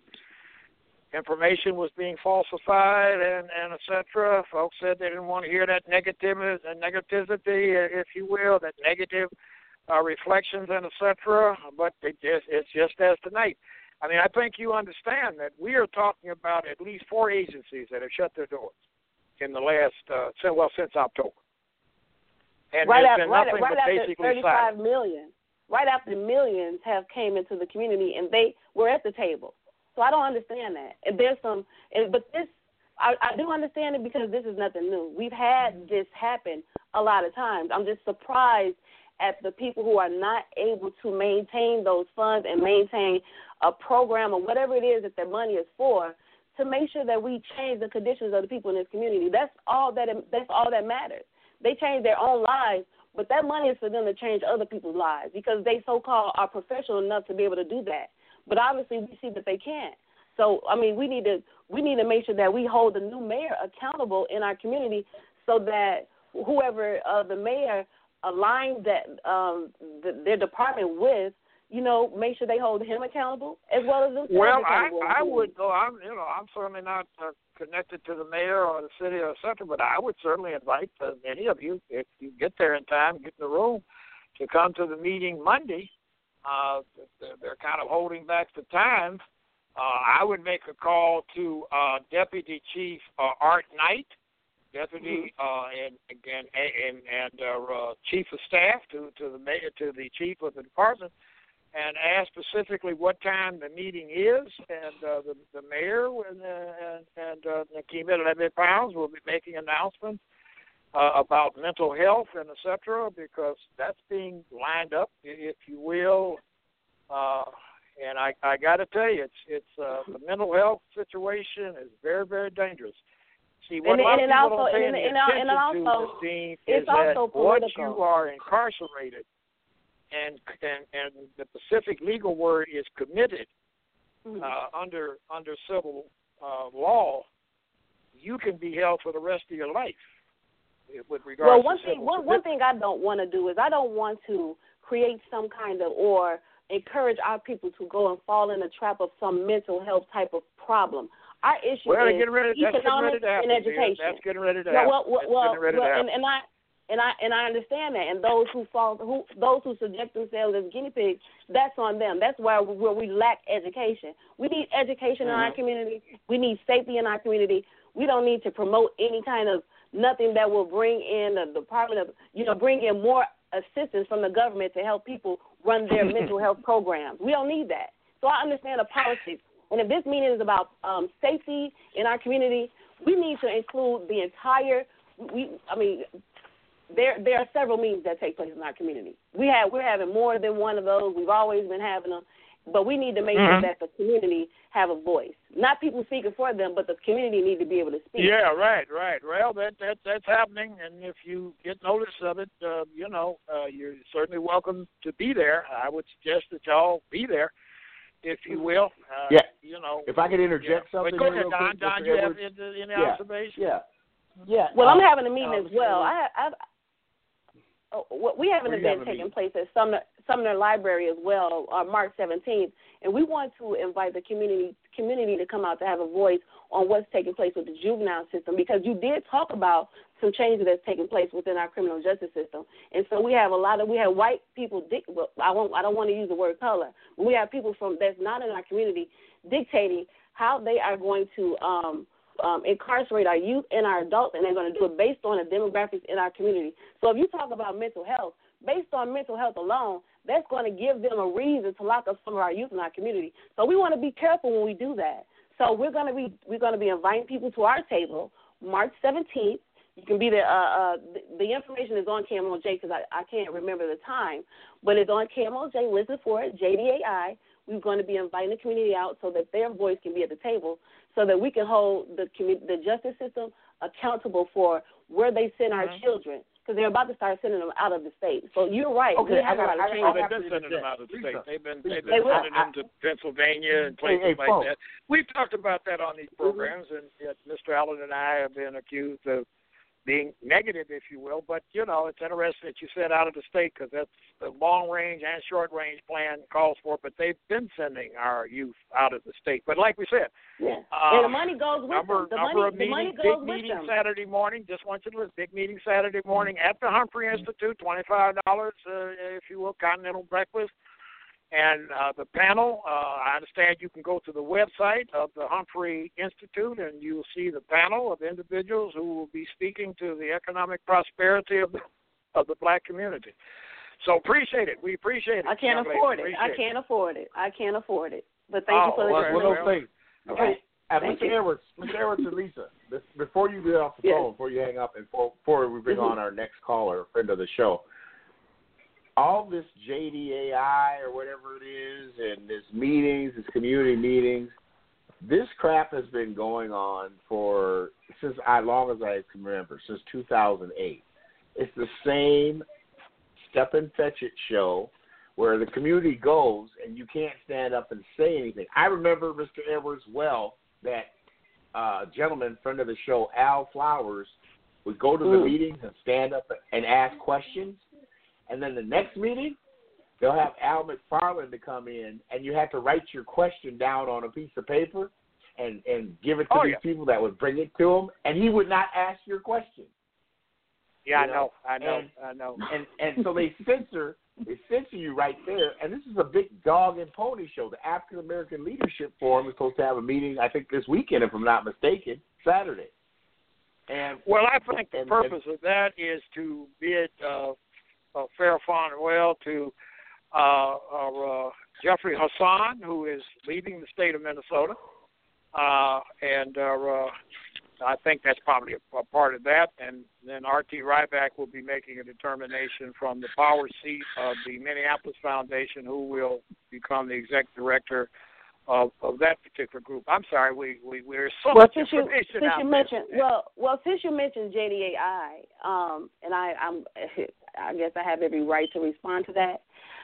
S3: information was being falsified, and, and et cetera. Folks said they didn't want to hear that negativity, negativity if you will, that negative uh, reflections, and et cetera. But it just, it's just as tonight. I mean, I think you understand that we are talking about at least four agencies that have shut their doors in the last, uh, well, since October. And
S5: right
S3: there's
S5: after,
S3: been
S5: right,
S3: nothing
S5: right
S3: but
S5: after
S3: basically
S5: thirty-five
S3: silence.
S5: million, right after millions have came into the community, and they were at the table. So I don't understand that. And there's some, and, but this, I, I do understand it because this is nothing new. We've had this happen a lot of times. I'm just surprised at the people who are not able to maintain those funds and maintain a program or whatever it is that their money is for, to make sure that we change the conditions of the people in this community. That's all that that's all that matters. They change their own lives, but that money is for them to change other people's lives because they so-called are professional enough to be able to do that. But obviously we see that they can't. So, I mean, we need to we need to make sure that we hold the new mayor accountable in our community so that whoever uh, the mayor aligns that um, the, their department with, you know, make sure they hold him accountable as well as themselves.
S3: Well, I,
S5: accountable.
S3: I would go. I'm, you know, I'm certainly not uh, connected to the mayor or the city or et cetera, but I would certainly invite uh, any of you, if you get there in time, get in the room, to come to the meeting Monday. Uh, they're, they're kind of holding back the time. Uh, I would make a call to uh, Deputy Chief uh, Art Knight, Deputy mm-hmm. uh, and and and, and uh, uh, Chief of Staff to, to the mayor, to the Chief of the department. and ask specifically what time the meeting is, and uh, the, the mayor and, uh, and, and uh, Nekima Levy Pounds will be making announcements uh, about mental health and et cetera, because that's being lined up, if you will. Uh, and I, I got to tell you, it's it's uh, the mental health situation is very, very dangerous. See, what
S5: and,
S3: a lot
S5: and
S3: of people
S5: also,
S3: don't pay
S5: and,
S3: any
S5: and,
S3: attention
S5: and also,
S3: to, Christine,
S5: it's
S3: is that
S5: also
S3: once
S5: political.
S3: you are incarcerated, and and and the Pacific legal word is committed
S5: mm-hmm.
S3: uh, under under civil uh, law, you can be held for the rest of your life. With regards
S5: well, one
S3: to
S5: thing one, one thing I don't want to do is I don't want to create some kind of or encourage our people to go and fall in the trap of some mental health type of problem. Our issue
S3: well,
S5: is
S3: getting ready,
S5: economics
S3: and
S5: education.
S3: That's getting ready to
S5: yeah,
S3: happen.
S5: well, well, well,
S3: ready
S5: well
S3: to
S5: and, and I and I and I understand that. And those who fall, who those who subject themselves as guinea pigs, that's on them. That's why we, where we lack education. We need education
S3: mm-hmm.
S5: in our community. We need safety in our community. We don't need to promote any kind of nothing that will bring in the Department of, you know, bring in more assistance from the government to help people run their mental health programs. We don't need that. So I understand the politics. And if this meeting is about um, safety in our community, we need to include the entire. We, I mean, there there are several meetings that take place in our community. We have we're having more than one of those. We've always been having them, but we need to make
S3: mm-hmm.
S5: sure that the community have a voice. Not people speaking for them, but the community need to be able to speak.
S3: Yeah, right, right. Well, that that that's happening, and if you get notice of it, uh, you know, uh, you're certainly welcome to be there. I would suggest that y'all be there, if you will. Uh,
S2: yeah.
S3: You know.
S2: If I could interject
S3: yeah.
S2: something
S3: But go
S2: here
S3: ahead,
S2: real
S3: Don.
S2: quick,
S3: Don,
S2: Mister
S3: you have
S2: Edwards?
S3: any, any
S2: yeah.
S3: observations?
S2: Yeah. Yeah.
S5: Well,
S2: um,
S5: I'm having a meeting
S2: um,
S5: as well. I, I, oh, we have an
S2: Where
S5: event taking place at Sumner, Sumner Library as well, on March seventeenth, and we want to invite the community community to come out to have a voice on what's taking place with the juvenile system, because you did talk about some changes that's taking place within our criminal justice system, and so we have a lot of we have white people. Well, I won't. I don't want to use the word color. But we have people from that's not in our community dictating how they are going to um, um, incarcerate our youth and our adults, and they're going to do it based on the demographics in our community. So if you talk about mental health, based on mental health alone, that's going to give them a reason to lock up some of our youth in our community. So we want to be careful when we do that. So we're going to be we're going to be inviting people to our table March seventeenth. You can be there. Uh, uh, the, the information is on K M O J because I, I can't remember the time, but it's on K M O J. Listen for it, J D A I. We're going to be inviting the community out so that their voice can be at the table, so that we can hold the the justice system accountable for where they send
S3: mm-hmm.
S5: our children, because they're about to start sending them out of the state. So you're right.
S2: Okay,
S5: we have
S2: I got,
S5: a lot of
S2: I,
S5: change.
S3: Oh, they've been sending them out of the state. They've been, they've been
S5: they
S3: sending them to Pennsylvania and places
S2: hey, hey,
S3: like
S2: folks.
S3: that. We've talked about that on these programs, and yet Mister Allen and I have been accused of being negative, if you will. But, you know, it's interesting that you said out of the state, because that's the long-range and short-range plan calls for it. But they've been sending our youth out of the state. But like we said,
S5: yeah.
S3: uh,
S5: and the money goes with
S3: number,
S5: them. The
S3: number
S5: money,
S3: of
S5: the
S3: meetings,
S5: money
S3: big
S5: goes with
S3: meeting
S5: them.
S3: Saturday morning. Just want you to listen. Big meeting Saturday morning at the Humphrey Institute, twenty-five dollars, uh, if you will, continental breakfast. And uh, the panel, uh, I understand you can go to the website of the Humphrey Institute, and you'll see the panel of individuals who will be speaking to the economic prosperity of the, of the black community. So appreciate it. We appreciate it.
S5: I can't afford it. I can't afford it. I can't afford it. But thank
S3: oh,
S5: you for the
S3: okay.
S2: Well, well, things.
S5: Okay.
S2: Uh,
S5: Thank
S2: Mister
S5: you.
S2: Edwards, Mister Edwards and Lisa, this, before you get off the
S5: Yes.
S2: phone, before you hang up, and before, before we bring
S5: Mm-hmm.
S2: on our next caller, friend of the show, all this J D A I or whatever it is, and this meetings, this community meetings, this crap has been going on for since as long as I can remember, since two thousand eight. It's the same step and fetch it show where the community goes and you can't stand up and say anything. I remember, Mister Edwards, well, that uh, gentleman, friend of the show, Al Flowers, would go to the
S5: Mm.
S2: meetings and stand up and ask questions. And then the next meeting, they'll have Al McFarland to come in, and you have to write your question down on a piece of paper and, and give it to
S3: Oh,
S2: these
S3: yeah.
S2: people that would bring it to him, and he would not ask your question.
S3: Yeah,
S2: You
S3: I
S2: know,
S3: know. I know.
S2: and-
S3: I know.
S2: And and so they censor they censor you right there. And this is a big dog and pony show. The African American Leadership Forum is supposed to have a meeting, I think, this weekend, if I'm not mistaken, Saturday. And
S3: Well, I think the
S2: and-
S3: purpose of that is to bid uh, uh, Fair, Fond, and Well to uh, uh, Jeffrey Hassan, who is leaving the state of Minnesota, uh, and uh, uh, I think that's probably a, a part of that. And then R T Ryback will be making a determination from the power seat of the Minneapolis Foundation, who will become the executive director of, of that particular group. I'm sorry, we we we're so
S5: well,
S3: much
S5: since
S3: information
S5: you, since
S3: out
S5: you
S3: there.
S5: mentioned well well since you mentioned J D A I, um, and I I'm I guess I have every right to respond to that.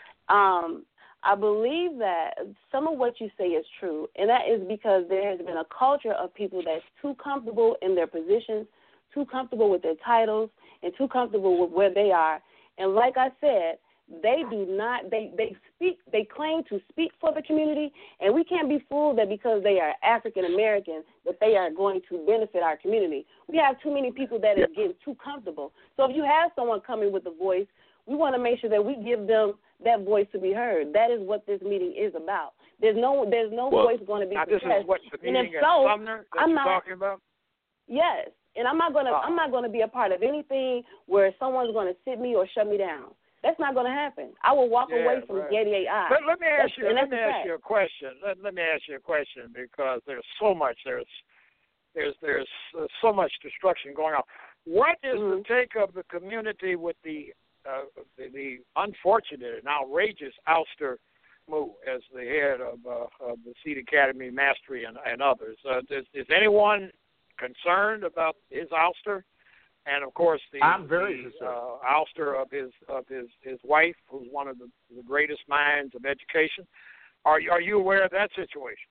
S5: Um, I believe that some of what you say is true, and that is because there has been a culture of people that's too comfortable in their positions, too comfortable with their titles, and too comfortable with where they are. And like I said, they do not, they, they speak, they claim to speak for the community, and we can't be fooled that because they are African American that they are going to benefit our community. We have too many people that are getting too comfortable. So if you have someone coming with a voice, we want to make sure that we give them that voice to be heard. That is what this meeting is about. There's no, there's no
S2: well,
S5: voice going to be
S3: now
S5: suppressed.
S3: this is what the
S5: and if
S3: meeting
S5: so,
S3: at Sumner that
S5: I'm
S3: you're
S5: not,
S3: talking about?
S5: Yes, and I'm not going to,
S3: Oh.
S5: I'm not going to be a part of anything where someone's going to sit me or shut me down. That's not going to happen. I will walk
S3: Yeah,
S5: away from
S3: right.
S5: J D A I.
S3: But let me ask
S5: That's-
S3: you,
S5: and
S3: let
S5: that's
S3: me
S5: a
S3: ask
S5: fact.
S3: you a question. Let, let me ask you a question because there's so much, there's, there's, there's uh, so much destruction going on. What is
S5: Mhm.
S3: the take of the community with the, uh, the, the unfortunate and outrageous ouster move as the head of, uh, of the Seed Academy, Mastery, and, and others? Uh, is, is anyone concerned about his ouster? And of course, the,
S2: I'm very
S3: the
S2: concerned.
S3: uh, ouster of his of his, his wife, who's one of the, the greatest minds of education. Are you, are you aware of that situation?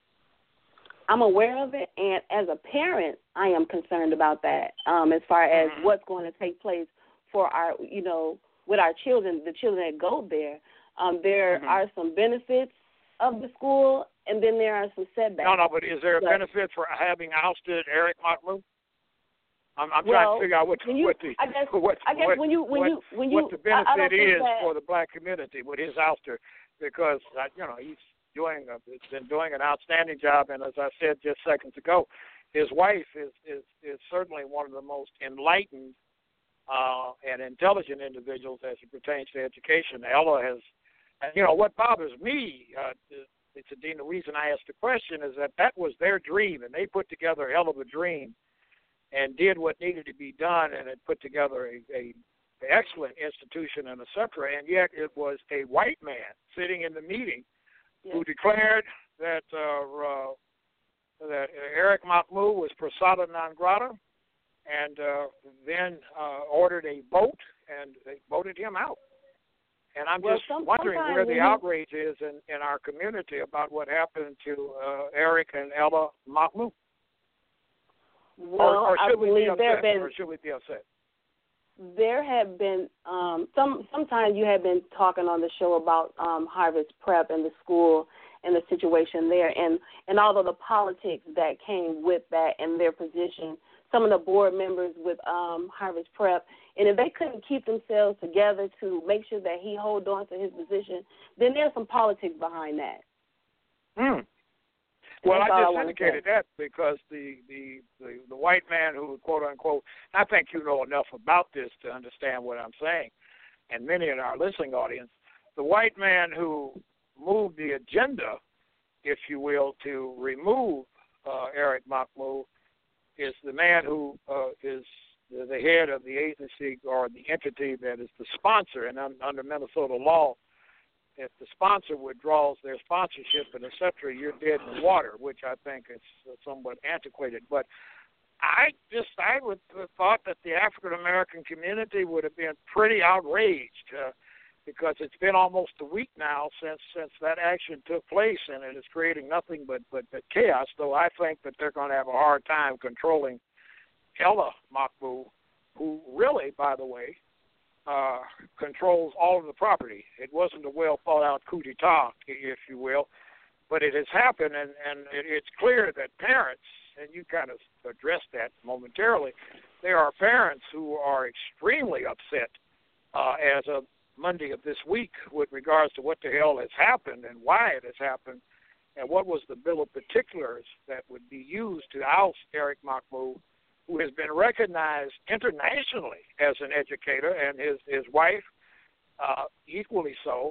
S5: I'm aware of it, and as a parent, I am concerned about that. Um, as far as
S3: Mhm.
S5: what's going to take place for our, you know, with our children, the children that go there. Um, there
S3: Mhm.
S5: are some benefits of the school, and then there are some setbacks.
S3: No, no, but is there a
S5: But-
S3: benefit for having ousted Eric Mahmoud? I'm, I'm
S5: Well,
S3: trying to figure out what,
S5: when you-
S3: what the
S5: I guess-
S3: what,
S5: I guess
S3: what,
S5: when you- when
S3: what,
S5: you- when
S3: what
S5: you-
S3: the benefit
S5: I- I don't think
S3: is
S5: that-
S3: for the black community with his ouster, because uh, you know he's doing a, he's been doing an outstanding job, and as I said just seconds ago, his wife is is, is certainly one of the most enlightened uh, and intelligent individuals as it pertains to education. Ella has, and, you know, what bothers me, uh, it's a Dean, the reason I asked the question is that that was their dream, and they put together a hell of a dream and did what needed to be done, and it put together a, a excellent institution and et cetera, and yet it was a white man sitting in the meeting
S5: Yes.
S3: who declared that uh, uh, that Eric Mahmoud was persona non grata, and uh, then uh, ordered a vote, and they voted him out. And I'm
S5: Well,
S3: just
S5: some-
S3: wondering
S5: sometimes
S3: where the
S5: when you-
S3: outrage is in, in our community about what happened to uh, Eric and Ella Mahmoud.
S5: Well,
S3: or, or
S5: I
S3: should we be
S5: believe there have
S3: upset?
S5: been
S3: Or should we be upset?
S5: there have been um, some. Sometimes you have been talking on the show about um, Harvest Prep and the school and the situation there, and and although the politics that came with that and their position, some of the board members with um, Harvest Prep, and if they couldn't keep themselves together to make sure that he hold on to his position, then there's some politics behind that.
S3: Hmm. Well,
S5: That's
S3: I
S5: all I
S3: just
S5: wanna
S3: indicated
S5: say.
S3: that because the, the, the, the white man who, quote unquote, I think you know enough about this to understand what I'm saying, and many in our listening audience, the white man who moved the agenda, if you will, to remove uh, Eric Mahmoud is the man who uh, is the head of the agency or the entity that is the sponsor, and un- under Minnesota law, if the sponsor withdraws their sponsorship and et cetera, you're dead in the water, which I think is somewhat antiquated. But I just I would have thought that the African American community would have been pretty outraged uh, because it's been almost a week now since since that action took place, and it is creating nothing but but, but chaos. Though I think that they're going to have a hard time controlling Ella Mahmoud, who really, by the way, Uh, controls all of the property. It wasn't a well-thought-out coup d'etat, if you will, but it has happened, and, and it, it's clear that parents, and you kind of addressed that momentarily, there are parents who are extremely upset uh, as of Monday of this week with regards to what the hell has happened and why it has happened, and what was the bill of particulars that would be used to oust Eric Mahmoud, who has been recognized internationally as an educator, and his, his wife uh, equally so.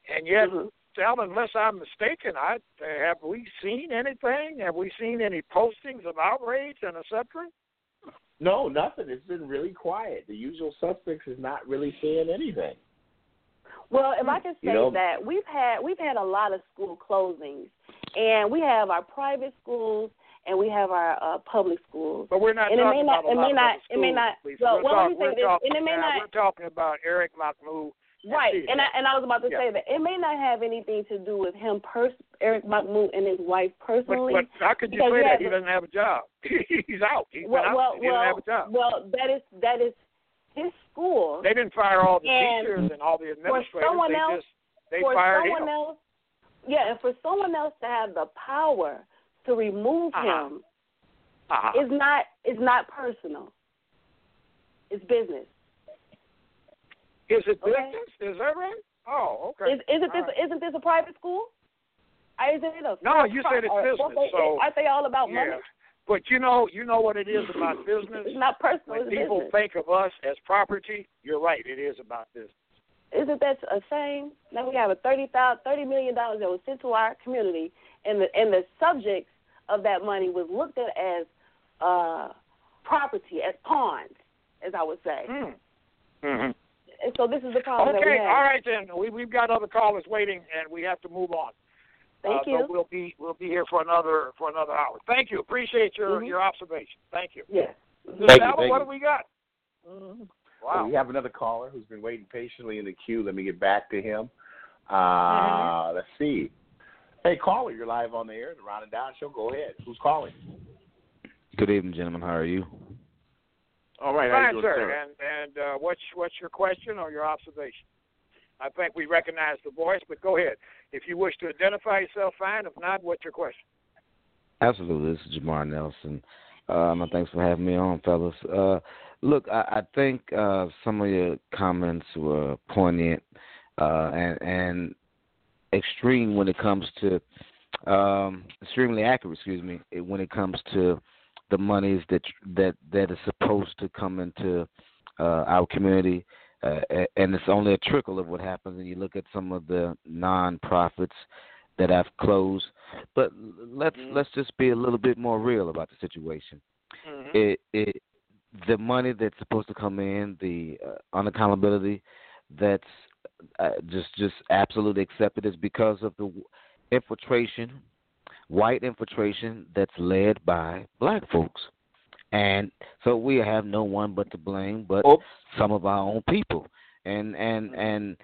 S3: And yet,
S5: Mhm.
S3: Sal, unless I'm mistaken, I have we seen anything? Have we seen any postings of outrage and et cetera?
S4: No, nothing. It's been really quiet. The usual suspects is not really saying anything.
S5: Well, if I can say
S4: You know-
S5: that we've had we've had a lot of school closings, and we have our private schools and we have our uh, public schools.
S3: But we're not
S5: And it
S3: talking
S5: may not-
S3: about a
S5: it
S3: lot
S5: may
S3: of
S5: not-
S3: other
S5: it may
S3: schools,
S5: not-
S3: Lisa.
S5: well,
S3: We're
S5: well, let me
S3: talk-
S5: say
S3: we're
S5: this,
S3: talking
S5: and it may
S3: now,
S5: not-
S3: We're talking about Eric Mahmoud.
S5: Right,
S3: and
S5: and I, and I was about to
S3: Yeah.
S5: say that it may not have anything to do with him, pers- Eric Mahmoud and his wife
S3: But,
S5: personally.
S3: but how could you
S5: because
S3: say
S5: you
S3: that?
S5: have
S3: He
S5: a-
S3: doesn't have a job. He's out. He's
S5: well,
S3: been out.
S5: well,
S3: he doesn't
S5: well,
S3: have a job.
S5: well, that is that is his school.
S3: They didn't fire all the
S5: and
S3: teachers and all the administrators.
S5: For someone
S3: they
S5: else,
S3: just they
S5: for
S3: fired
S5: someone
S3: him.
S5: else, yeah, and for someone else to have the power to remove
S3: Uh-huh.
S5: him
S3: Uh-huh.
S5: is not is not personal. It's business.
S3: Is it
S5: Okay.
S3: business? Is that right? Oh, okay.
S5: Is, isn't this
S3: All right.
S5: isn't this a private school? Or is it a
S3: No, you said it's
S5: or-
S3: business,
S5: don't they-
S3: so-
S5: aren't they all about
S3: Yeah.
S5: money?
S3: But you know, you know what it is about business.
S5: It's not personal.
S3: When
S5: It's
S3: people
S5: business.
S3: think of us as property, you're right. It is about business.
S5: Isn't that a shame? Now we have a thirty thousand, thirty million dollars that was sent to our community, and the and the subjects of that money was looked at as uh, property, as pawns, as I would say.
S3: Mm. Mm-hmm.
S5: And so this is the problem that we
S3: Okay,
S5: have.
S3: all right then. We we've got other callers waiting, and we have to move on.
S5: Thank
S3: uh,
S5: you.
S3: But we'll be we'll be here for another for another hour. Thank you. Appreciate your
S5: Mhm.
S3: your observation. Thank you.
S5: Yes.
S2: Thank you,
S3: Alan,
S2: thank
S3: what
S2: you.
S3: do we got?
S5: Mhm.
S3: Wow.
S2: We have another caller who's been waiting patiently in the queue. Let me get back to him. Uh,
S3: Mm-hmm.
S2: Let's see. Hey, caller, you're live on the air. The Ron and Don Show. Go ahead. Who's calling?
S6: Good evening, gentlemen. How are you?
S2: All right. How you
S3: Fine,
S2: doing,
S3: sir.
S2: sir?
S3: And and uh, what's what's your question or your observation? I think we recognize the voice, but go ahead. If you wish to identify yourself, fine. If not, what's your question?
S6: Absolutely. This is Jamar Nelson. Um, and thanks for having me on, fellas. Uh, look, I, I think uh, some of your comments were poignant uh, and, and extreme when it comes to um, extremely accurate. Excuse me, when it comes to the monies that that that is supposed to come into uh, our community. Uh, and it's only a trickle of what happens. And you look at some of the non-profits that have closed. But let's
S3: Mm-hmm.
S6: let's just be a little bit more real about the situation.
S3: Mm-hmm.
S6: It, it the money that's supposed to come in, the uh, unaccountability that's uh, just just absolutely accepted is because of the infiltration, white infiltration that's led by black folks. And so we have no one but to blame, but
S2: Oops.
S6: some of our own people. And and and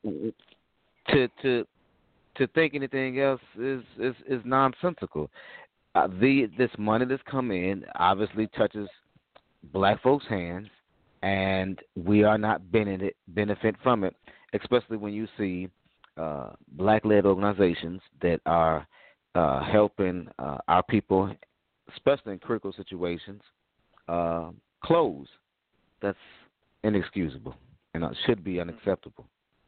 S6: to to to think anything else is is, is nonsensical. Uh, the this money that's come in obviously touches black folks' hands, and we are not benefit benefit from it. Especially when you see uh, black-led organizations that are uh, helping uh, our people, especially in critical situations, uh, close. That's inexcusable and it should be unacceptable.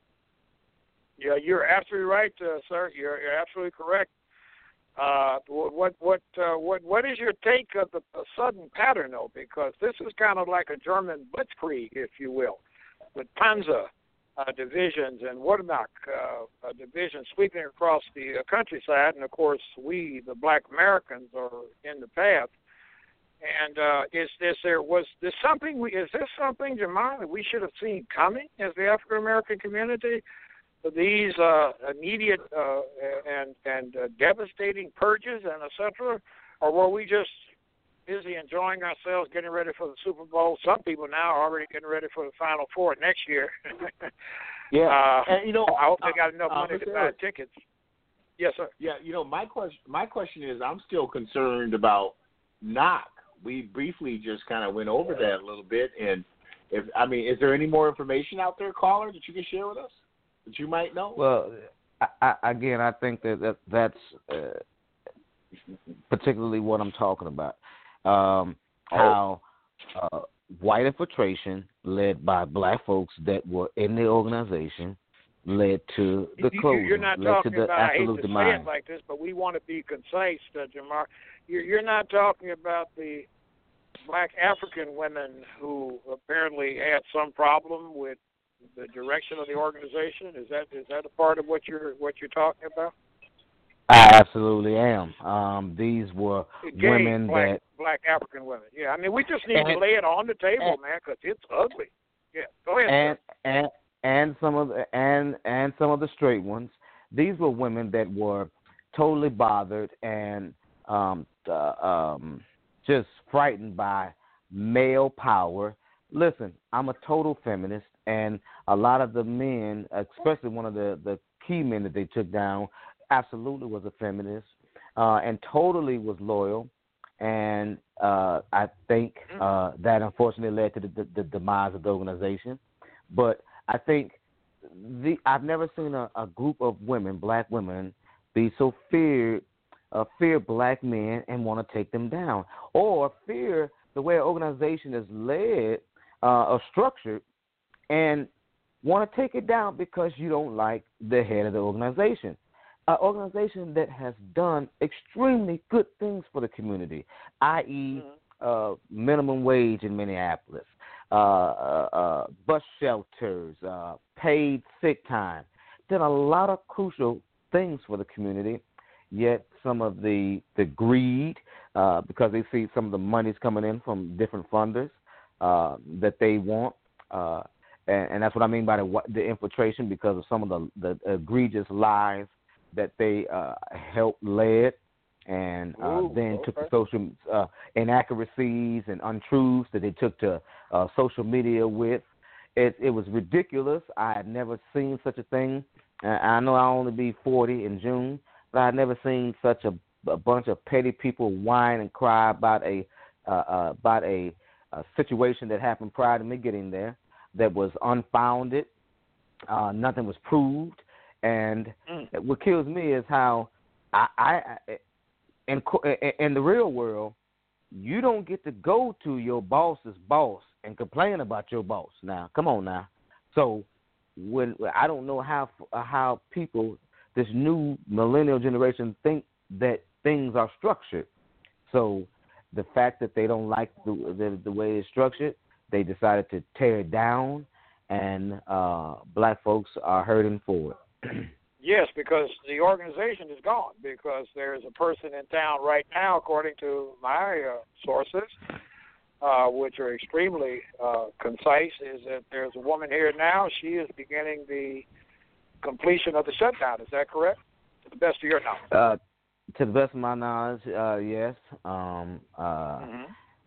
S3: Yeah, you're absolutely right, uh, sir. You're, you're absolutely correct. Uh, what what uh, what what is your take of the, the sudden pattern, though? Because this is kind of like a German blitzkrieg, if you will, with Panzer uh, divisions and Wehrmacht uh, uh, divisions sweeping across the uh, countryside, and of course we, the Black Americans, are in the path. And uh, is this there was this something? We, is this something, Jamar, that we should have seen coming as the African American community? These uh, immediate uh, and and uh, devastating purges and et cetera, or were we just busy enjoying ourselves, getting ready for the Super Bowl? Some people now are already getting ready for the Final Four next year.
S2: Yeah,
S3: uh,
S2: and you know,
S3: I hope they got
S2: uh,
S3: enough
S2: uh,
S3: money
S2: Mister
S3: to buy
S2: Eric,
S3: tickets. Yes, sir.
S4: Yeah, you know, my question my question is, I'm still concerned about knock. We briefly just kind of went over that a little bit, and if I mean, is there any more information out there, caller, that you can share with us that you might know?
S6: Well, I, I, again, I think that, that that's uh, particularly what I'm talking about. Um, how uh, white infiltration led by black folks that were in the organization led to the
S3: You-
S6: closure,
S3: You're not
S6: led to
S3: talking
S6: the
S3: about, I hate
S6: absolute
S3: to
S6: demise.
S3: say it like this, but we want to be concise, uh, Jamar. You're, you're not talking about the black African women who apparently had some problem with the direction of the organization? Is that is that a part of what you're what you're talking about?
S6: I absolutely am. Um, these were
S3: Gay,
S6: women
S3: black,
S6: that
S3: black African women. Yeah, I mean, we just need
S6: and,
S3: to lay it on the table,
S6: and,
S3: man, because it's ugly. Yeah, go ahead.
S6: And
S3: sir.
S6: and and some of the, and and some of the straight ones. These were women that were totally bothered and um, uh, um, just frightened by male power. Listen, I'm a total feminist, and a lot of the men, especially one of the, the key men that they took down, absolutely was a feminist uh, and totally was loyal. And uh, I think uh, that unfortunately led to the, the, the demise of the organization. But I think the I've never seen a, a group of women, black women, be so feared, uh, fear black men and want to take them down, or fear the way an organization is led uh, or structured and want to take it down because you don't like the head of the organization. An organization that has done extremely good things for the community, that is, uh, minimum wage in Minneapolis, uh, uh, uh, bus shelters, uh, paid sick time, did a lot of crucial things for the community. Yet some of the the greed, uh, because they see some of the money's coming in from different funders uh, that they want, uh, and, and that's what I mean by the the infiltration, because of some of the, the egregious lies that they uh, helped led, and uh,
S3: Ooh,
S6: then
S3: okay.
S6: took the social uh, inaccuracies and untruths that they took to uh, social media with. It, it was ridiculous. I had never seen such a thing. Uh, I know I'll only be forty in June, but I had never seen such a, a bunch of petty people whine and cry about a uh, uh, about a, a situation that happened prior to me getting there that was unfounded. Uh, nothing was proved. And
S3: Mm.
S6: what kills me is how I, I in, in the real world, you don't get to go to your boss's boss and complain about your boss. Now, come on now. So when I don't know how how people, this new millennial generation, think that things are structured. So the fact that they don't like the the, the way it's structured, they decided to tear it down, and uh, black folks are hurting for it.
S3: Yes, because the organization is gone, because there's a person in town right now, according to my uh, sources, uh, which are extremely uh, concise, is that there's a woman here now. She is beginning the completion of the shutdown. Is that correct? To the best of your knowledge.
S6: Uh, to the best of my knowledge, uh, yes. Um, uh, mm-hmm.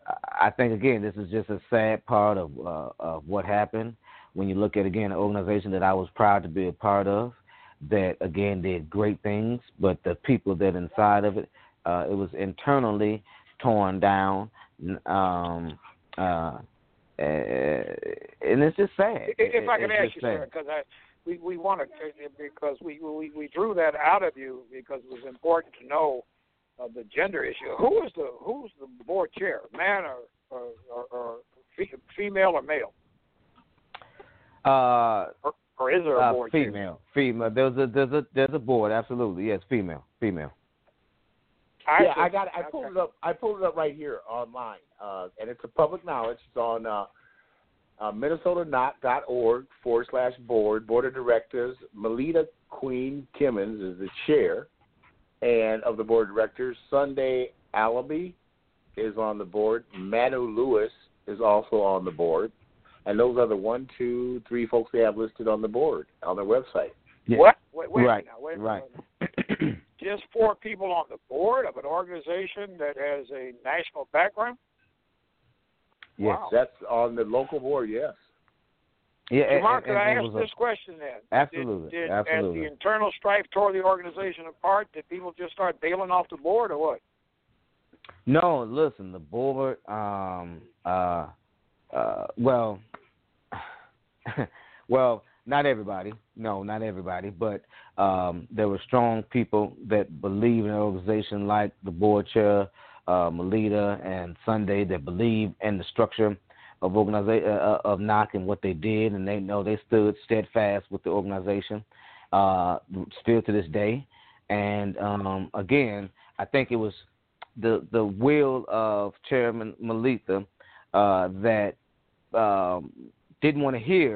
S6: I think, again, this is just a sad part of, uh, of what happened. When you look at, again, an organization that I was proud to be a part of, that, again, did great things, but the people that inside of it, uh, it was internally torn down, um, uh, and it's just sad.
S3: If I could
S6: it's
S3: ask you, sir, because I we we want to because we, we we drew that out of you because it was important to know uh, the gender issue. Who is the who's the board chair, man or or, or, or female or male?
S6: Uh,
S3: or, or is there a board
S6: uh, female,
S3: chair?
S6: Female. There's a there's a there's a board. Absolutely, yes. Female. Female.
S4: I yeah, I got it. I pulled okay. it up. I pulled it up right here online, uh, and it's a public knowledge. It's on uh, uh, Minnesota Knock dot org forward slash board. Board of directors. Melita Queen Kimmons is the chair, and of the board of directors, Sunday Allaby is on the board. Manu Lewis is also on the board. And those are the one, two, three folks they have listed on the board, on their website.
S3: Yeah. What? Wait, wait
S6: right.
S3: Now, wait
S6: right.
S3: Just four people on the board of an organization that has a national background?
S6: Yes.
S3: Wow.
S4: That's on the local board, yes.
S6: Yeah,
S3: so Mark,
S6: and,
S3: could I
S6: and
S3: ask this a, question then?
S6: Absolutely.
S3: Did, did,
S6: absolutely.
S3: As the internal strife tore the organization apart, did people just start bailing off the board or what?
S6: No, listen, the board, um, uh, uh, well, well, not everybody. No, not everybody. But um, there were strong people that believe in an organization like the board chair, uh, Melita and Sunday, that believe in the structure of organization uh, of N O C and what they did, and they know they stood steadfast with the organization, uh, still to this day. And um, again, I think it was the the will of Chairman Melita uh, that um, didn't want to hear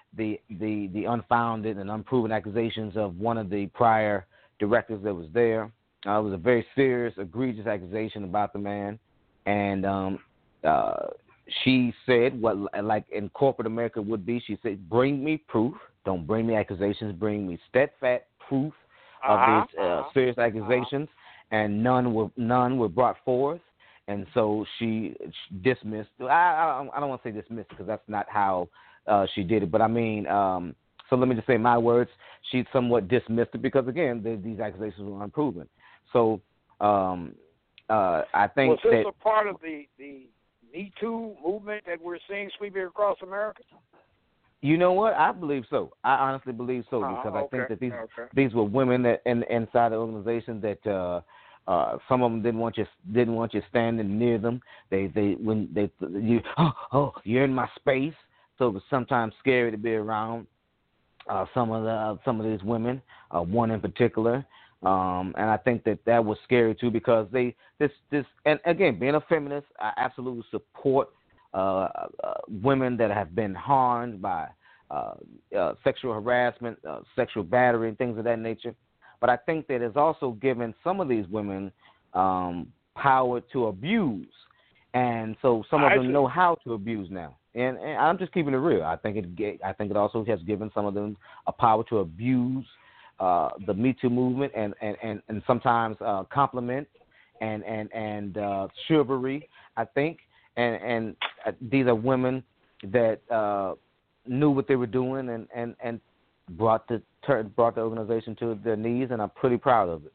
S6: the the the unfounded and unproven accusations of one of the prior directors that was there. Uh, it was a very serious, egregious accusation about the man, and um, uh, she said what, like in corporate America would be, she said, "Bring me proof. Don't bring me accusations. Bring me steadfast proof of
S3: uh-huh,
S6: these uh,
S3: uh-huh.
S6: serious accusations." Uh-huh. And none were none were brought forth. And so she dismissed. I, I, I don't want to say dismissed because that's not how uh, she did it. But I mean, um, so let me just say my words. She somewhat dismissed it because, again, the, these accusations were unproven. So um, uh, I think
S3: was this
S6: that,
S3: a part of the, the Me Too movement that we're seeing sweeping across America?
S6: You know what? I believe so. I honestly believe so
S3: uh,
S6: because
S3: okay.
S6: I think that these
S3: okay.
S6: these were women that in, inside the organization that. Uh, Uh, some of them didn't want you didn't want you standing near them. They they when they you oh oh you're in my space. So it was sometimes scary to be around uh, some of the uh, some of these women. Uh, one in particular, um, and I think that that was scary too because they this this and again being a feminist, I absolutely support uh, uh, women that have been harmed by uh, uh, sexual harassment, uh, sexual battery, and things of that nature. But I think that it's also given some of these women um, power to abuse, and so some of
S3: I
S6: them
S3: see.
S6: know how to abuse now. And, and I'm just keeping it real. I think it. I think it also has given some of them a power to abuse uh, the Me Too movement, and and and, and sometimes uh, compliment and and and uh, chivalry. I think, and and uh, these are women that uh, knew what they were doing, and and and. brought the brought the organization to their knees, and I'm pretty proud of it.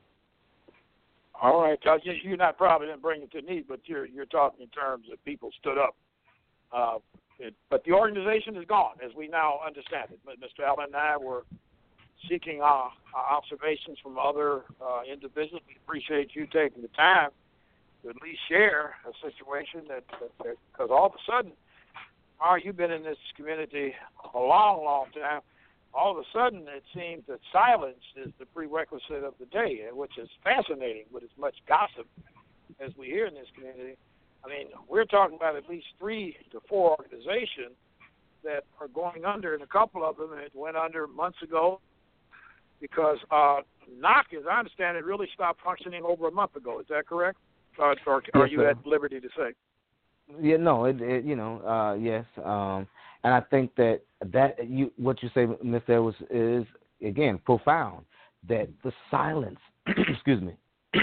S3: All right, you're not proud of them bringing it to knees, but you're you're talking in terms of people stood up. Uh, it, but the organization is gone, as we now understand it. But Mister Allen and I were seeking our, our observations from other uh, individuals. We appreciate you taking the time to at least share a situation that because all of a sudden, Mar, you've been in this community a long, long time. All of a sudden, it seems that silence is the prerequisite of the day, which is fascinating with as much gossip as we hear in this community. I mean, we're talking about at least three to four organizations that are going under, and a couple of them had went under months ago because uh, N O C, as I understand it, really stopped functioning over a month ago. Is that correct? Or, or are
S6: yes,
S3: you
S6: sir.
S3: at liberty to say?
S6: Yeah, no, it, it you know, uh, yes, um, and I think that that you what you say, Mister Edwards, is again profound. That the silence, excuse me,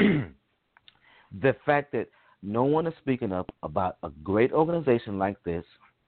S6: the fact that no one is speaking up about a great organization like this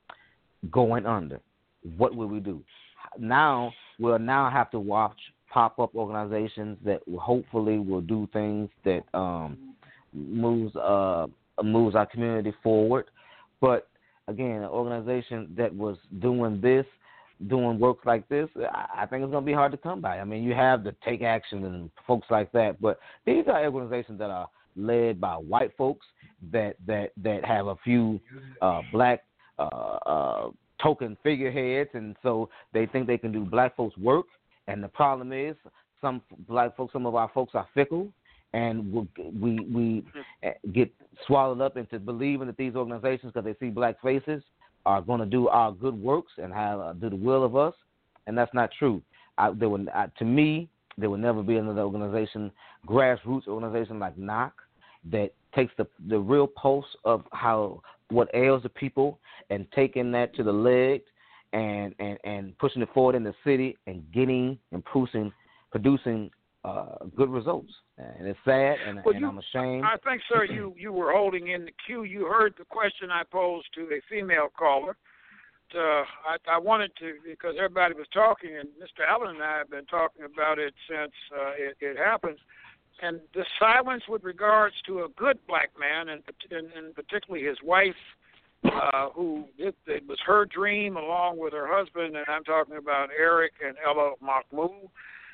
S6: going under. What will we do? Now we'll now have to watch pop-up organizations that hopefully will do things that um, moves uh, moves our community forward. But again, an organization that was doing this, doing work like this, I think it's going to be hard to come by. I mean, you have the Take Action and folks like that, but these are organizations that are led by white folks that that that have a few uh, black uh, uh, token figureheads, and so they think they can do black folks' work. And the problem is, some black folks, some of our folks are fickle, and we we, we get swallowed up into believing that these organizations, because they see black faces, are going to do our good works and have uh, do the will of us, and that's not true. I, there would, I, to me, there will never be another organization, grassroots organization like N O C, that takes the the real pulse of how what ails the people and taking that to the leg and, and, and pushing it forward in the city and getting and producing producing uh, good results. And it's sad, and,
S3: well,
S6: and
S3: you,
S6: I'm ashamed.
S3: I think, sir, you, you were holding in the queue. You heard the question I posed to a female caller. Uh, I, I wanted to, because everybody was talking, and Mister Allen and I have been talking about it since uh, it, it happened. And the silence with regards to a good black man, and, and, and particularly his wife, uh, who it, it was her dream along with her husband, and I'm talking about Eric and Ella Mahmoud,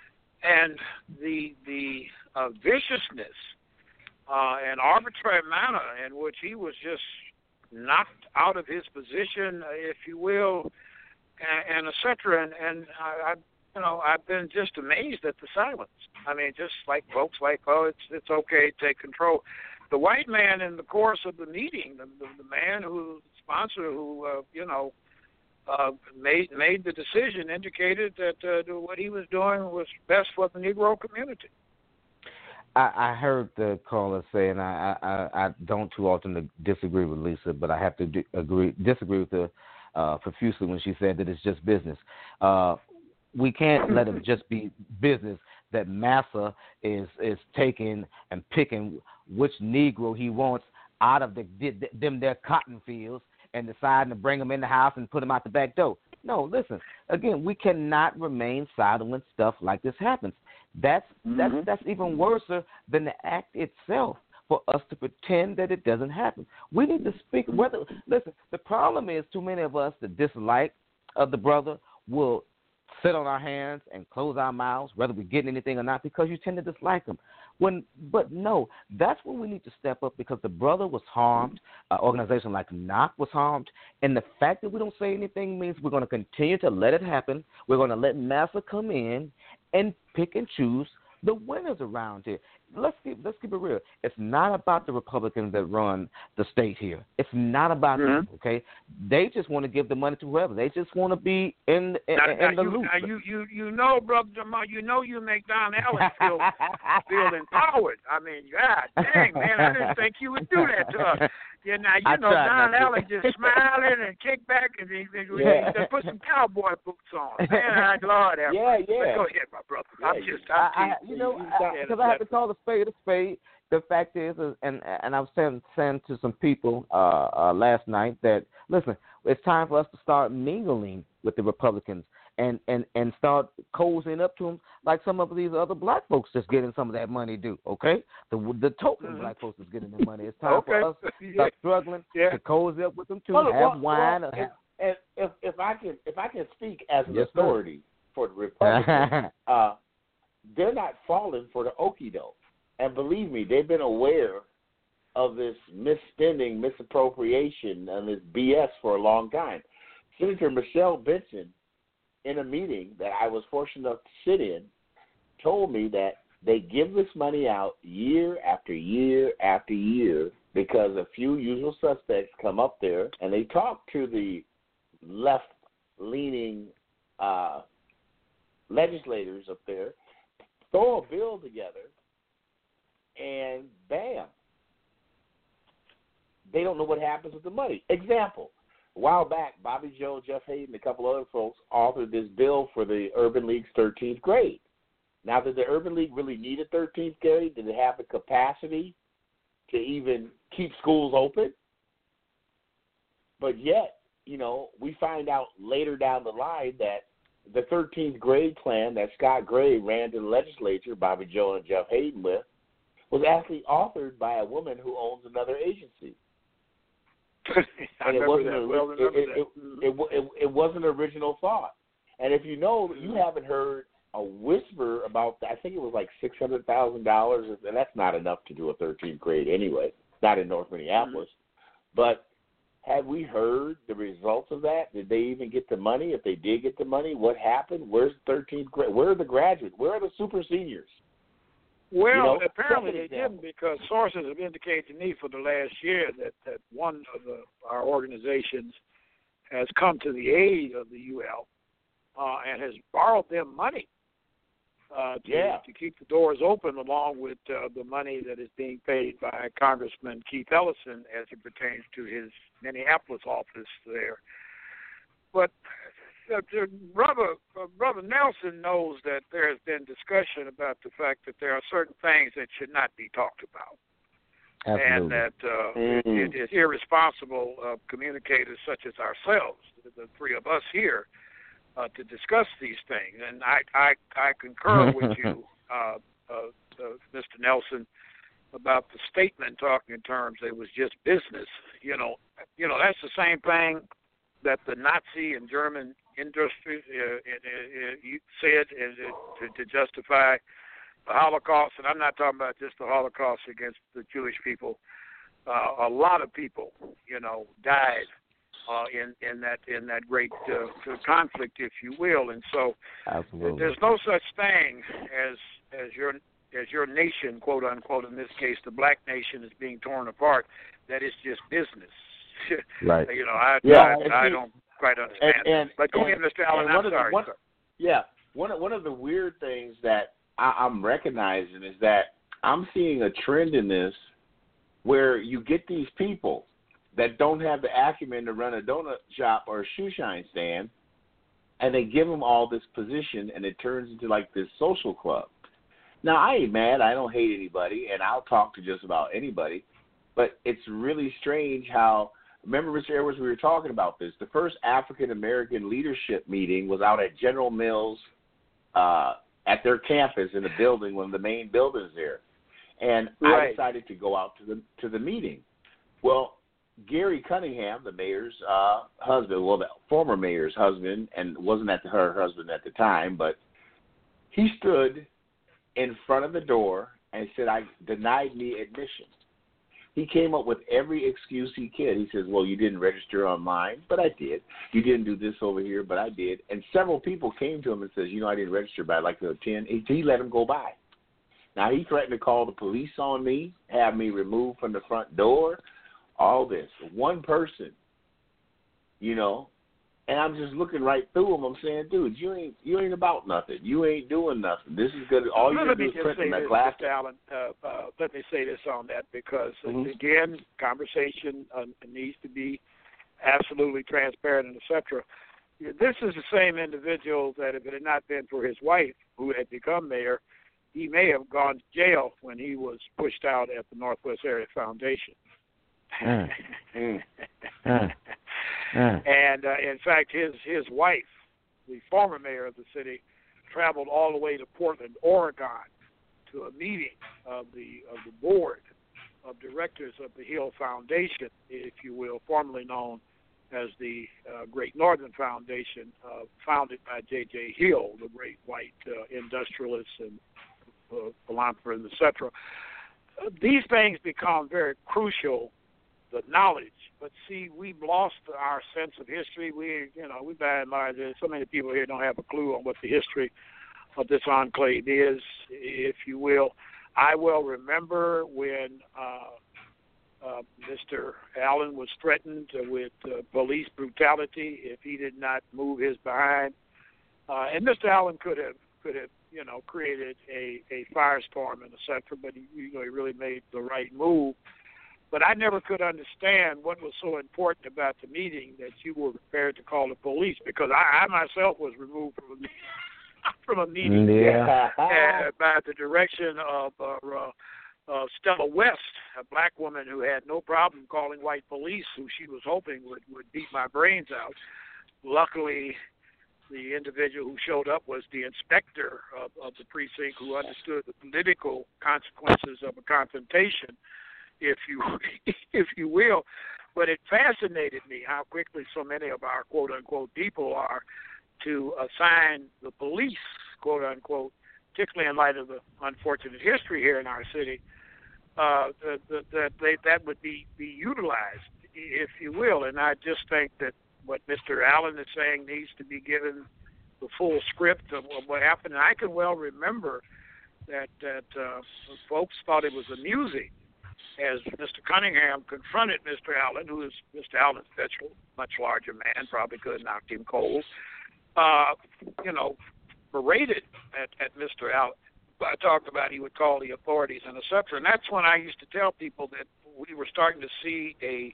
S3: and the the uh, viciousness uh, and arbitrary manner in which he was just knocked out of his position, if you will, and, and et cetera. And, and I, I, you know, I've been just amazed at the silence. I mean, just like folks like, oh, it's it's okay, take control. The white man in the course of the meeting, the, the, the man who, the sponsor who, uh, you know, uh, made made the decision, indicated that uh, what he was doing was best for the Negro community.
S6: I, I heard the caller say, and I, I, I don't too often disagree with Lisa, but I have to d- agree disagree with her uh, profusely when she said that it's just business. Uh, we can't let it just be business that Massa is is taking and picking which Negro he wants out of the, them their cotton fields and deciding to bring them in the house and put them out the back door. No, listen. Again, we cannot remain silent when stuff like this happens. That's mm-hmm. that's that's even worse than the act itself. For us to pretend that it doesn't happen, we need to speak. Whether listen, the problem is too many of us that dislike of the brother will sit on our hands and close our mouths, whether we're getting anything or not, because you tend to dislike them. When, but no, that's when we need to step up, because the brother was harmed. An organization like N O C was harmed, and the fact that we don't say anything means we're going to continue to let it happen. We're going to let Massa come in and pick and choose the winners around here. Let's keep let's keep it real. It's not about the Republicans that run the state here. It's not about mm-hmm. them, okay? They just want to give the money to whoever. They just want to be in in,
S3: now,
S6: in
S3: now
S6: the
S3: you,
S6: loop.
S3: Now you, you you know, brother Jamal, you know you make Don Allen feel feel empowered. I mean, God dang, man, I didn't think you would do that to us. Yeah, now you
S6: I
S3: know Don Allen
S6: to.
S3: just smiling and kick back and he, he,
S2: yeah.
S3: he put some cowboy boots on. Man, I Lord have
S2: yeah,
S3: mercy.
S2: yeah.
S3: Go ahead, my brother.
S2: Yeah,
S3: I'm just, I'm
S6: I, I, you know, because I, I have to call a spade a spade. The fact is, is and and I was saying, saying to some people uh, uh, last night that, listen, it's time for us to start mingling with the Republicans and, and, and start cozying up to them like some of these other black folks that's getting some of that money due, okay? The the token mm-hmm. black folks that's getting the money. It's time
S3: okay.
S6: for us to
S3: yeah.
S6: start struggling
S3: yeah.
S6: to cozy up with them too,
S4: well,
S6: have
S4: well,
S6: wine.
S4: Well,
S6: or have...
S4: If, if, if I can if I can speak as an
S6: yes,
S4: authority for the Republicans, uh, they're not falling for the okie doke. And believe me, they've been aware of this misspending, misappropriation, and this B S for a long time. Senator Michelle Benson, in a meeting that I was fortunate enough to sit in, told me that they give this money out year after year after year because a few usual suspects come up there and they talk to the left-leaning uh, legislators up there, throw a bill together, and bam, they don't know what happens with the money. Example, a while back, Bobby Joe, Jeff Hayden, a couple other folks authored this bill for the Urban League's thirteenth grade. Now, did the Urban League really need a thirteenth grade? Did it have the capacity to even keep schools open? But yet, you know, we find out later down the line that the thirteenth grade plan that Scott Gray ran to the legislature, Bobby Joe and Jeff Hayden with, was actually authored by a woman who owns another agency.
S3: I
S4: and it wasn't
S3: that.
S4: A,
S3: well,
S4: it, it, it, it, it, it wasn't an original thought. And if you know, you haven't heard a whisper about, I think it was like six hundred thousand dollars, and that's not enough to do a thirteenth grade anyway, not in North Minneapolis. Mm-hmm. But have we heard the results of that? Did they even get the money? If they did get the money, what happened? Where's the thirteenth grade? Where are the graduates? Where are the super seniors?
S3: Well,
S4: you know,
S3: apparently they didn't, because sources have indicated to me for the last year that, that one of the, our organizations has come to the aid of the U L uh, and has borrowed them money uh, to,
S4: yeah.
S3: to keep the doors open, along with uh, the money that is being paid by Congressman Keith Ellison as it pertains to his Minneapolis office there. But Uh, brother, uh, brother Nelson knows that there has been discussion about the fact that there are certain things that should not be talked about.
S6: Absolutely.
S3: And that uh,
S4: mm-hmm.
S3: it, it is irresponsible of communicators such as ourselves, the three of us here, uh, to discuss these things. And I, I, I concur with you, uh, uh, uh, Mister Nelson, about the statement talking in terms it was just business. You know, you know that's the same thing that the Nazi and German industry uh, uh, uh, said uh, to, to justify the Holocaust. And I'm not talking about just the Holocaust against the Jewish people. Uh, a lot of people, you know, died uh, in in that in that great uh, conflict, if you will. And so,
S6: Absolutely.
S3: there's no such thing as as your as your nation, quote unquote, in this case, the black nation, is being torn apart. That is just business.
S6: Right.
S3: You know, I
S4: yeah,
S3: I, I don't quite understand.
S4: And, and,
S3: but go
S4: and,
S3: ahead, Mister Allen. I'm
S4: one
S3: sorry.
S4: The, one, yeah, one of, one of the weird things that I, I'm recognizing is that I'm seeing a trend in this where you get these people that don't have the acumen to run a donut shop or a shoe shine stand, and they give them all this position, and it turns into like this social club. Now, I ain't mad. I don't hate anybody, and I'll talk to just about anybody. But it's really strange how, remember, Mister Edwards, we were talking about this. The first African-American leadership meeting was out at General Mills uh, at their campus in the building, one of the main buildings there. And
S3: right.
S4: I decided to go out to the to the meeting. Well, Gary Cunningham, the mayor's uh, husband, well, the former mayor's husband, and wasn't at the, her husband at the time, but he stood in front of the door and said, I denied me admission. He came up with every excuse he could. He says, well, you didn't register online, but I did. You didn't do this over here, but I did. And several people came to him and says, you know, I didn't register, but I'd like to attend. He, he let him go by. Now, he threatened to call the police on me, have me removed from the front door, all this. One person, you know, and I'm just looking right through him. I'm saying, dude, you ain't you ain't about nothing. You ain't doing nothing. This is good. All you do is print in that glass.
S3: Mister Allen, uh, uh, let me say this on that because,
S4: mm-hmm.
S3: again, conversation uh, needs to be absolutely transparent and et cetera. This is the same individual that if it had not been for his wife, who had become mayor, he may have gone to jail when he was pushed out at the Northwest Area Foundation.
S6: Mm.
S3: mm.
S6: mm. Mm.
S3: And, uh, in fact, his, his wife, the former mayor of the city, traveled all the way to Portland, Oregon, to a meeting of the of the board of directors of the Hill Foundation, if you will, formerly known as the uh, Great Northern Foundation, uh, founded by J J Hill, the great white uh, industrialist and uh, philanthropist, et cetera. Uh, these things become very crucial, the knowledge. But see, we've lost our sense of history. We, you know, we by and large, there's so many people here don't have a clue on what the history of this enclave is, if you will. I will remember when uh, uh, Mister Allen was threatened with uh, police brutality if he did not move his behind. Uh, and Mister Allen could have, could have, you know, created a, a firestorm in the center, but he, you know, he really made the right move. But I never could understand what was so important about the meeting that you were prepared to call the police, because I, I myself was removed from a meeting, from a meeting
S6: yeah.
S3: uh, by the direction of uh, uh, uh, Stella West, a black woman who had no problem calling white police, who she was hoping would, would beat my brains out. Luckily, the individual who showed up was the inspector of, of the precinct, who understood the political consequences of a confrontation, if you if you will. But it fascinated me how quickly so many of our quote-unquote people are to assign the police, quote-unquote, particularly in light of the unfortunate history here in our city, uh, that, that, that, they, that would be, be utilized, if you will. And I just think that what Mister Allen is saying needs to be given the full script of, of what happened. And I can well remember that, that uh, folks thought it was amusing as Mister Cunningham confronted Mister Allen, who is Mister Allen's much, much larger man, probably could have knocked him cold, uh, you know, berated at, at Mister Allen. I talked about he would call the authorities and et cetera. And that's when I used to tell people that we were starting to see a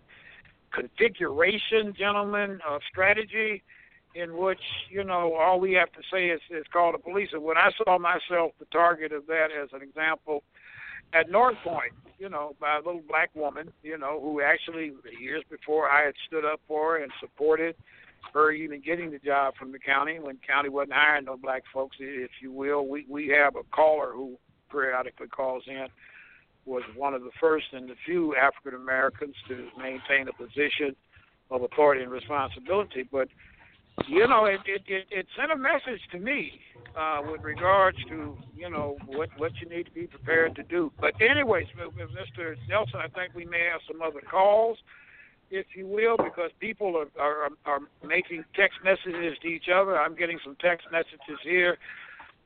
S3: configuration, gentlemen, of strategy in which, you know, all we have to say is, is call the police. And when I saw myself the target of that as an example at North Point, you know, by a little black woman, you know, who actually years before I had stood up for her and supported her even getting the job from the county when county wasn't hiring no black folks, if you will. We we have a caller who periodically calls in, was one of the first and the few African Americans to maintain a position of authority and responsibility. But, you know, it it, it, it sent a message to me uh, with regards to, you know, what, what you need to be prepared to do. But anyways, with Mister Nelson, I think we may have some other calls, if you will, because people are, are, are making text messages to each other. I'm getting some text messages here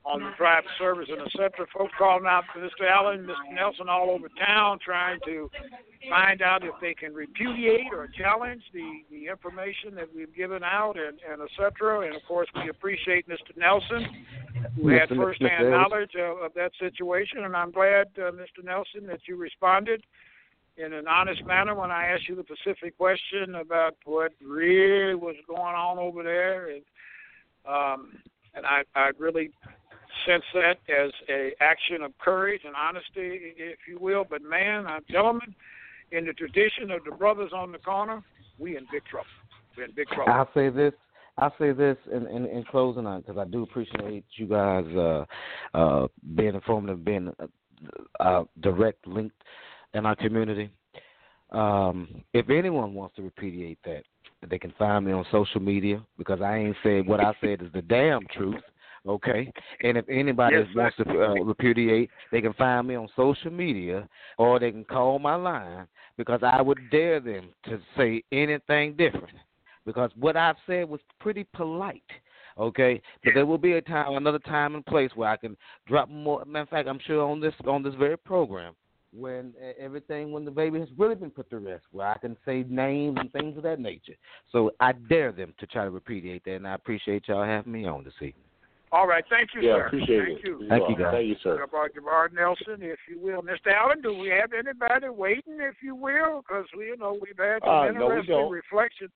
S3: on the private service and et cetera. Folks calling out for Mister Allen, Mister Nelson all over town trying to find out if they can repudiate or challenge the, the information that we've given out and, and et cetera. And, of course, we appreciate Mister Nelson, who had firsthand knowledge of, of that situation. And I'm glad, uh, Mister Nelson, that you responded in an honest manner when I asked you the specific question about what really was going on over there. And, um, and I, I really sense that as a action of courage and honesty, if you will. But, man, I'm gentlemen, in the tradition of the brothers on the corner, we in big trouble. We're in big trouble.
S6: I'll say this. I'll say this in, in, in closing on, because I do appreciate you guys uh, uh, being informative, being uh, uh, direct linked in our community. Um, if anyone wants to repudiate that, they can find me on social media, because I ain't said what I said is the damn truth. Okay, and if anybody
S3: yes,
S6: wants to uh, repudiate, they can find me on social media, or they can call my line, because I would dare them to say anything different, because what I've said was pretty polite. Okay, but there will be a time, another time and place where I can drop more. Matter of fact, I'm sure on this on this very program, when everything, when the baby has really been put to rest, where I can say names and things of that nature. So I dare them to try to repudiate that, and I appreciate y'all having me on this evening.
S3: All right, thank you,
S4: yeah,
S3: sir.
S4: Appreciate
S3: thank
S4: it.
S3: you.
S6: Thank you, guys.
S4: Thank you, sir.
S3: About Jabbar Nelson, if you will. Mister Allen, do we have anybody waiting, if you will? Because, we, you know, we've had some
S4: uh, no,
S3: interesting reflections.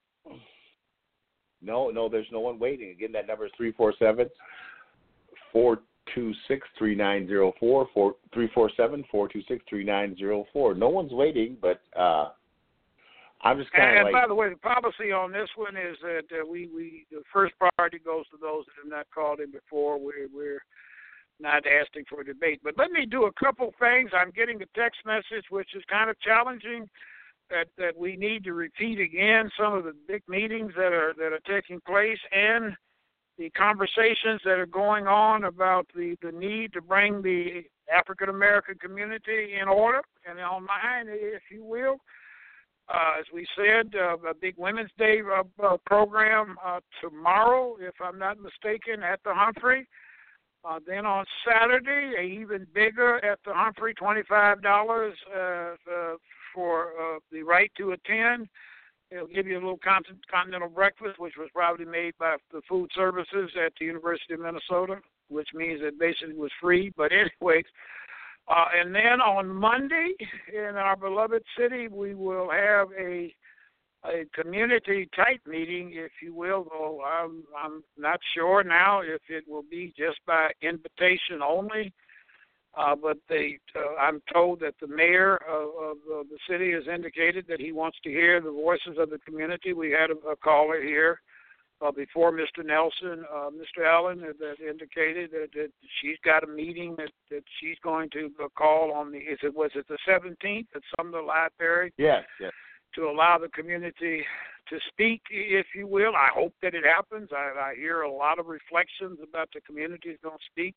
S4: No, no, there's no one waiting. Again, that number is three four seven, four two six, three nine zero four, three four seven, four two six, three nine zero four. No one's waiting, but uh, I'm just kind of
S3: like... And
S4: like...
S3: by the way, the policy on this one is that uh, we, we the first priority goes to those that have not called in before. We're, we're not asking for a debate. But let me do a couple things. I'm getting a text message, which is kind of challenging, that, that we need to repeat again some of the big meetings that are that are taking place and the conversations that are going on about the, the need to bring the African-American community in order and online, if you will. Uh, as we said, uh, a big Women's Day uh, uh, program uh, tomorrow, if I'm not mistaken, at the Humphrey. Uh, then on Saturday, a even bigger at the Humphrey, twenty-five dollars uh, uh, for uh, the right to attend. It'll give you a little continental breakfast, which was probably made by the food services at the University of Minnesota, which means it basically was free. But anyways, uh, and then on Monday in our beloved city, we will have a a community-type meeting, if you will, though I'm, I'm not sure now if it will be just by invitation only. Uh, but they, uh, I'm told that the mayor of, of, of the city has indicated that he wants to hear the voices of the community. We had a, a caller here uh, before Mister Nelson, uh, Mister Allen, that, that indicated that, that she's got a meeting that, that she's going to uh, call on the. Is it was it the seventeenth at Sumner Library?
S4: Yes, yes.
S3: To allow the community to speak, if you will. I hope that it happens. I, I hear a lot of reflections about the community is going to speak.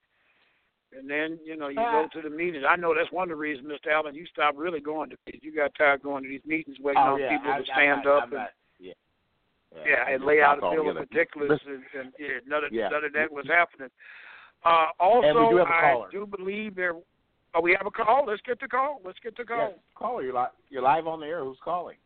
S3: And then, you know, you uh, go to the meetings. I know that's one of the reasons, Mister Allen, you stopped really going to meetings. You got tired going to these meetings waiting
S4: oh,
S3: on
S4: yeah,
S3: people
S4: I,
S3: to stand
S4: I, I,
S3: up
S4: I'm
S3: and,
S4: not, yeah. Yeah,
S3: yeah, and lay out a bill of
S4: together.
S3: particulars. And, and yeah, none, of,
S4: yeah.
S3: none of that was happening. Uh, also,
S4: and we do have a
S3: I
S4: caller.
S3: do believe there – oh, we have a call? Let's get the call. Let's get the call.
S4: Yes, caller, you're, li- you're live on the air. Who's calling?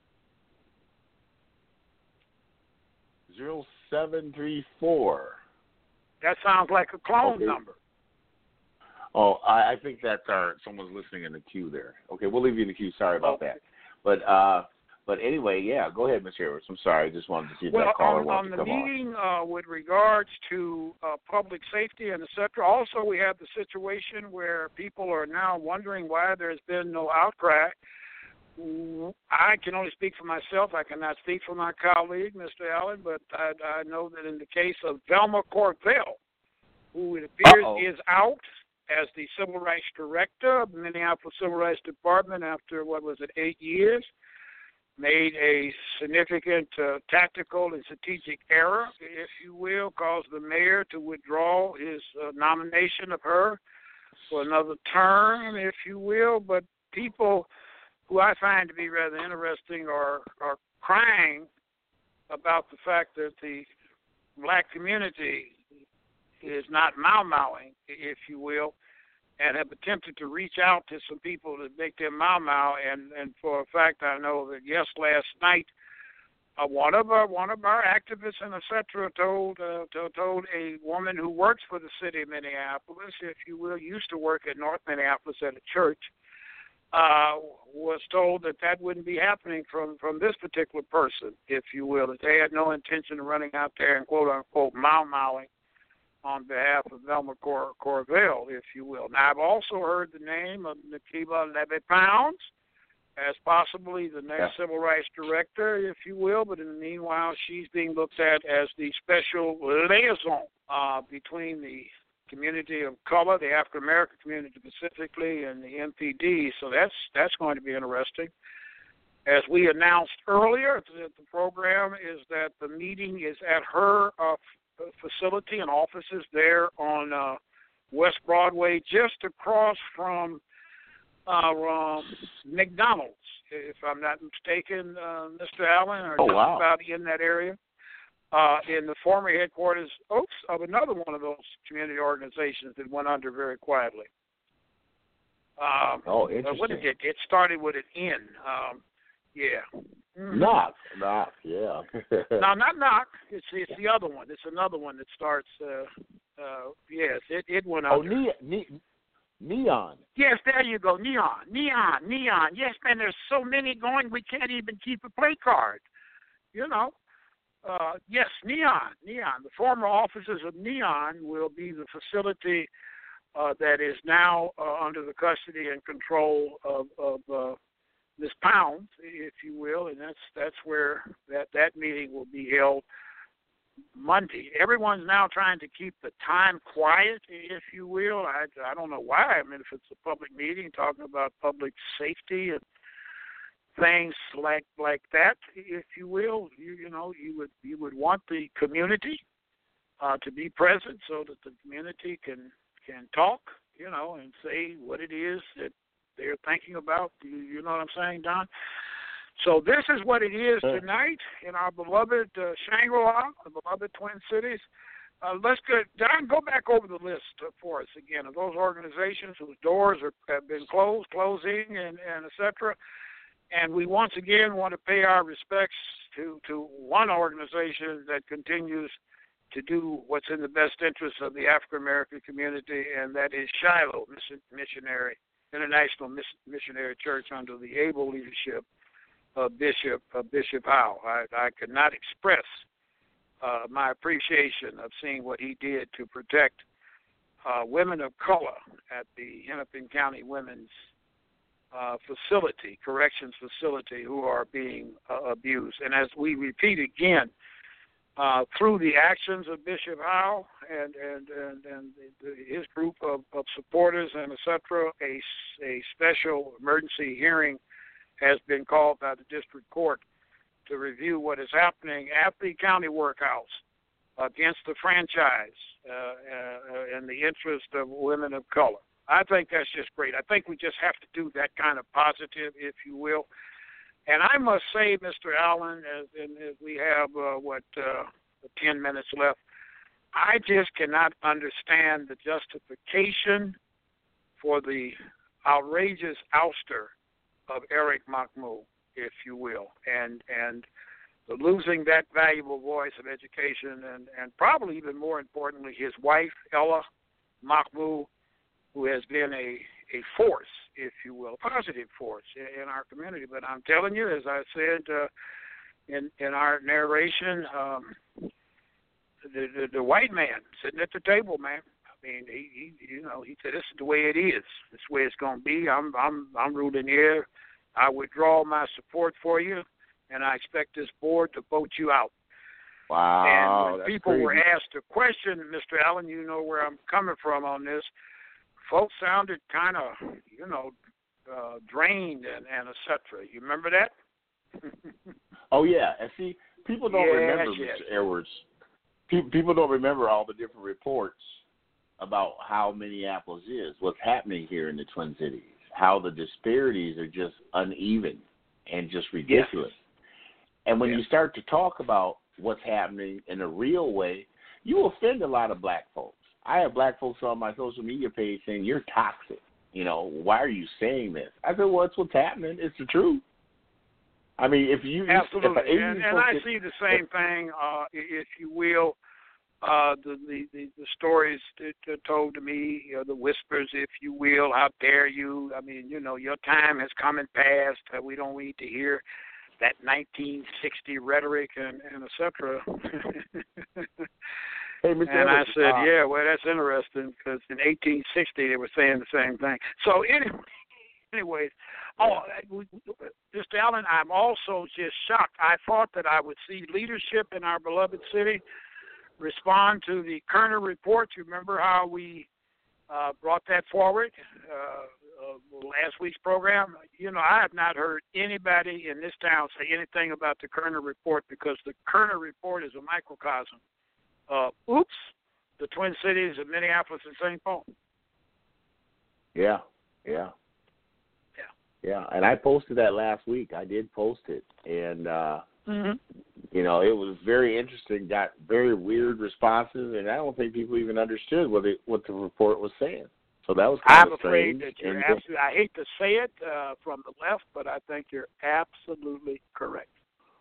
S4: Zero seven three four.
S3: That sounds like a clone
S4: okay.
S3: number.
S4: Oh, I, I think that's our someone's listening in the queue there. Okay, we'll leave you in the queue. Sorry about
S3: okay.
S4: that. But uh, but anyway, yeah, go ahead, Miz Harris. I'm sorry. I just wanted to see if
S3: well,
S4: that caller
S3: on,
S4: wanted
S3: on
S4: to
S3: the
S4: come
S3: meeting uh, with regards to uh, public safety and et cetera, also we have the situation where people are now wondering why there's been no outcry. I can only speak for myself. I cannot speak for my colleague, Mister Allen, but I, I know that in the case of Velma Corvell, who it appears
S4: Uh-oh.
S3: is out as the Civil Rights Director of the Minneapolis Civil Rights Department after, what was it, eight years, made a significant uh, tactical and strategic error, if you will, caused the mayor to withdraw his uh, nomination of her for another term, if you will. But people who I find to be rather interesting are, are crying about the fact that the black community is not mau-mauing, if you will, and have attempted to reach out to some people to make them mau-mau. And, and for a fact, I know that, yes, last night, uh, one of our one of our activists and et cetera told, uh, to, told a woman who works for the city of Minneapolis, if you will, used to work at North Minneapolis at a church, uh, was told that that wouldn't be happening from, from this particular person, if you will, that they had no intention of running out there and quote-unquote mau-mauing on behalf of Velma Cor- Corvell, if you will. Now, I've also heard the name of Nakiba Levy-Pounds as possibly the next yeah. civil rights director, if you will, but in the meanwhile, she's being looked at as the special liaison uh, between the community of color, the African-American community specifically, and the M P D, so that's that's going to be interesting. As we announced earlier, the, the program is that the meeting is at her uh, facility and offices there on uh, West Broadway, just across from uh, um, McDonald's, if I'm not mistaken, uh, Mister Allen, or
S4: oh,
S3: just
S4: wow.
S3: about in that area, uh, in the former headquarters oops, of another one of those community organizations that went under very quietly. Um,
S4: oh, interesting.
S3: What did it, it started with an N. Um, yeah. Mm-hmm.
S4: Knock, knock, yeah.
S3: no, not knock. It's it's the other one. It's another one that starts. Uh, uh, yes, it it went
S4: oh,
S3: under.
S4: ne- ne- neon.
S3: Yes, there you go. Neon, neon, neon. Yes, man. There's so many going, we can't even keep a play card. You know. Uh, yes, Neon, Neon. The former offices of Neon will be the facility uh, that is now uh, under the custody and control of, of uh, Miz Pounds, if you will, and that's that's where that, that meeting will be held Monday. Everyone's now trying to keep the time quiet, if you will. I, I don't know why. I mean, if it's a public meeting talking about public safety and things like like that, if you will, you you know, you would you would want the community uh, to be present so that the community can can talk, you know, and say what it is that they're thinking about. You, you know what I'm saying, Don? So this is what it is tonight in our beloved uh, Shangri-La, the beloved Twin Cities. Uh, let's go, Don, go back over the list for us again of those organizations whose doors are, have been closed, closing, and, and et cetera. And we once again want to pay our respects to, to one organization that continues to do what's in the best interest of the African-American community, and that is Shiloh Missionary, International Missionary Church under the able leadership of Bishop of Bishop Howe. I, I could not express uh, my appreciation of seeing what he did to protect uh, women of color at the Hennepin County Women's Uh, facility, corrections facility, who are being uh, abused. And as we repeat again, uh, through the actions of Bishop Howe and and and, and the, his group of, of supporters and et cetera, a, a special emergency hearing has been called by the district court to review what is happening at the county workhouse against the franchise uh, uh, in the interest of women of color. I think that's just great. I think we just have to do that kind of positive, if you will. And I must say, Mister Allen, as, as we have, uh, what, uh, ten minutes left, I just cannot understand the justification for the outrageous ouster of Eric Mahmoud, if you will, and and the losing that valuable voice of education, and, and probably even more importantly, his wife, Ella Mahmoud, who has been a, a force, if you will, a positive force in, in our community. But I'm telling you, as I said uh, in in our narration, um, the, the the white man sitting at the table, man. I mean, he, he you know he said, "This is the way it is. This is the way it's going to be. I'm I'm I'm ruling here. I withdraw my support for you, and I expect this board to vote you out."
S4: Wow.
S3: And when
S4: that's
S3: people
S4: crazy.
S3: were asked a question, Mister Allen, you know where I'm coming from on this. Folks sounded kind of, you know, uh, drained and, and et cetera. You remember that?
S4: Oh, yeah. And see, people don't
S3: yes,
S4: remember,
S3: yes.
S4: Mister Edwards. Pe- people don't remember all the different reports about how Minneapolis is, what's happening here in the Twin Cities, how the disparities are just uneven and just ridiculous. Yes. And when
S3: yes.
S4: you start to talk about what's happening in a real way, you offend a lot of black folks. I have black folks on my social media page saying you're toxic. You know, why are you saying this? I said, well, it's what's happening. It's the truth. I mean, if you
S3: absolutely,
S4: if, if
S3: and, and I see the same thing, uh, if you will. Uh, the, the, the, the stories that are told to me, you know, the whispers, if you will, how dare you? I mean, you know, your time has come and passed. Uh, we don't need to hear that nineteen sixty rhetoric and, and et cetera.
S4: Hey, Mister
S3: And
S4: Evans,
S3: I said,
S4: uh,
S3: yeah, well, that's interesting because in eighteen sixty they were saying the same thing. So anyway, anyways, oh, Mister Allen, I'm also just shocked. I thought that I would see leadership in our beloved city respond to the Kerner report. You remember how we uh, brought that forward uh, uh, last week's program? You know, I have not heard anybody in this town say anything about the Kerner report because the Kerner report is a microcosm of, oops, the Twin Cities of Minneapolis and Saint Paul.
S4: Yeah, yeah.
S3: Yeah.
S4: Yeah, and I posted that last week. I did post it, and, uh,
S3: Mm-hmm.
S4: you know, it was very interesting, got very weird responses, and I don't think people even understood what it, what the report was saying. So that was kind
S3: I'm
S4: of
S3: afraid
S4: strange.
S3: that you're
S4: and,
S3: absolutely, I hate to say it uh, from the left, but I think you're absolutely correct.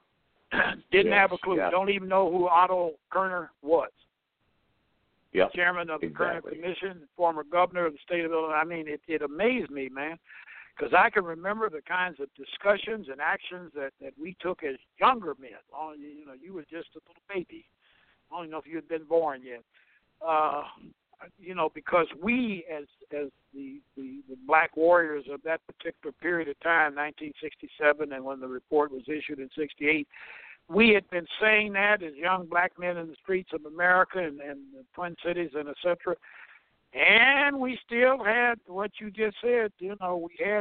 S3: Didn't
S4: yes,
S3: have a clue.
S4: yes.
S3: Don't even know who Otto Kerner was.
S4: Yep,
S3: Chairman of the
S4: exactly.
S3: Kerner Commission, former governor of the state of Illinois. I mean, it, it amazed me, man, because I can remember the kinds of discussions and actions that, that we took as younger men. Oh, you know, you were just a little baby. I don't even know if you had been born yet. Uh, you know, because we, as as the, the, the black warriors of that particular period of time, nineteen sixty-seven, and when the report was issued in sixty-eight, we had been saying that as young black men in the streets of America and, and the Twin Cities and et cetera. And we still had what you just said. You know, we had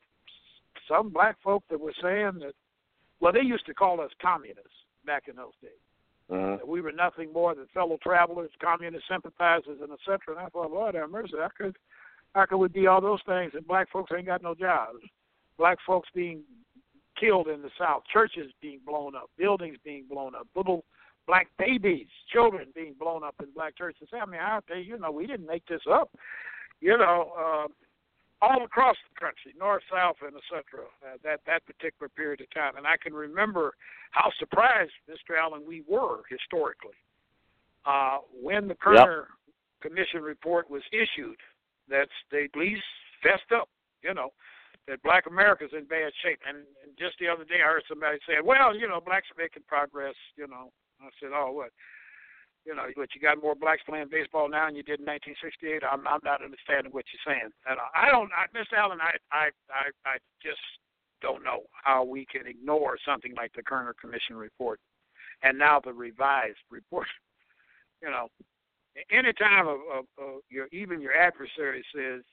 S3: some black folk that were saying that, well, they used to call us communists back in those days.
S4: Uh-huh.
S3: That we were nothing more than fellow travelers, communist sympathizers, and et cetera. And I thought, Lord have mercy, how could, how could we be all those things and black folks ain't got no jobs? Black folks being killed in the South, churches being blown up, buildings being blown up, little black babies, children being blown up in black churches. I mean, I tell you, you know, we didn't make this up. You know, uh, all across the country, north, south, and et cetera, uh, that, that particular period of time. And I can remember how surprised, Mister Allen, we were historically uh, when the Kerner yep. Commission report was issued, that they at least fessed up, you know, that black America's in bad shape. And, and just the other day I heard somebody say, well, you know, blacks are making progress, you know. I said, oh, what? You know, but you got more blacks playing baseball now than you did in nineteen sixty-eight. I'm, I'm not understanding what you're saying. And I don't, I, Mister Allen, I, I, I, I just don't know how we can ignore something like the Kerner Commission report and now the revised report. You know, any time of, of, of your, even your adversary says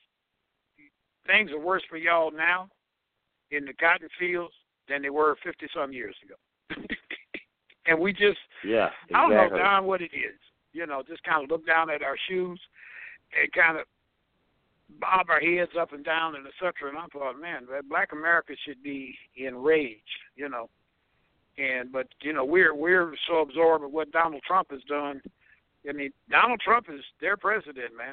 S3: things are worse for y'all now in the cotton fields than they were fifty-some years ago. And we just,
S4: yeah, exactly.
S3: I don't know, Don, what it is. You know, just kind of look down at our shoes and kind of bob our heads up and down and et cetera. And I thought, man, black America should be enraged, you know. And but you know, we're we're so absorbed in what Donald Trump has done. I mean, Donald Trump is their president, man.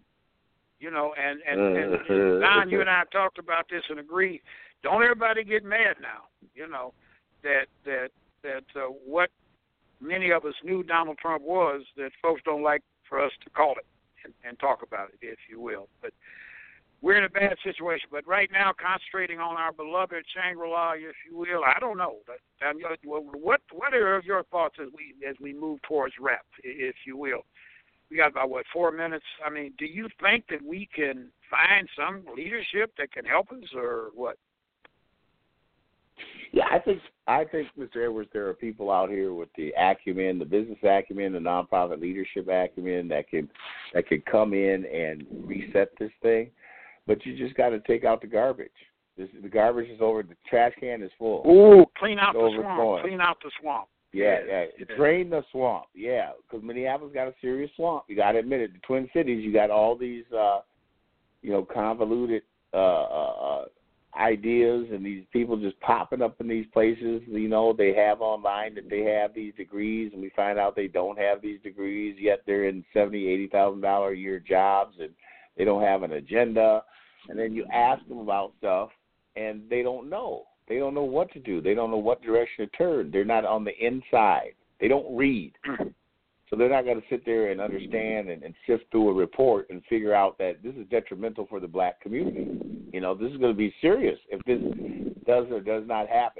S3: You know, and and, and, and Don, you and I have talked about this and agree. Don't everybody get mad now. You know, that that. that uh, what many of us knew Donald Trump was, that folks don't like for us to call it and, and talk about it, if you will. But we're in a bad situation. But right now, concentrating on our beloved Shangri-La, if you will, I don't know. But, um, what what are your thoughts as we as we move towards wrap, if you will? We got about, what, four minutes? I mean, do you think that we can find some leadership that can help us, or what?
S4: Yeah, I think I think, Mister Edwards, there are people out here with the acumen, the business acumen, the nonprofit leadership acumen that can that can come in and reset this thing. But you just got to take out the garbage. This, the garbage is over. The trash can is full.
S3: Ooh, clean out
S4: it's
S3: the swamp. Clean out the swamp.
S4: Yeah,
S3: yeah.
S4: yeah. Drain the swamp. Yeah, because Minneapolis got a serious swamp. You got to admit it. The Twin Cities, you got all these, uh, you know, convoluted. Uh, uh,
S2: ideas and these people just popping up in these places. You know, they have online that they have these degrees, and we find out they don't have these degrees, yet they're in seventy, eighty thousand dollar a year jobs, and they don't have an agenda. And then you ask them about stuff, and they don't know. They don't know what to do. They don't know what direction to turn. They're not on the inside. They don't read. So they're not going to sit there and understand and, and sift through a report and figure out that this is detrimental for the black community. You know, this is going to be serious if this does or does not happen.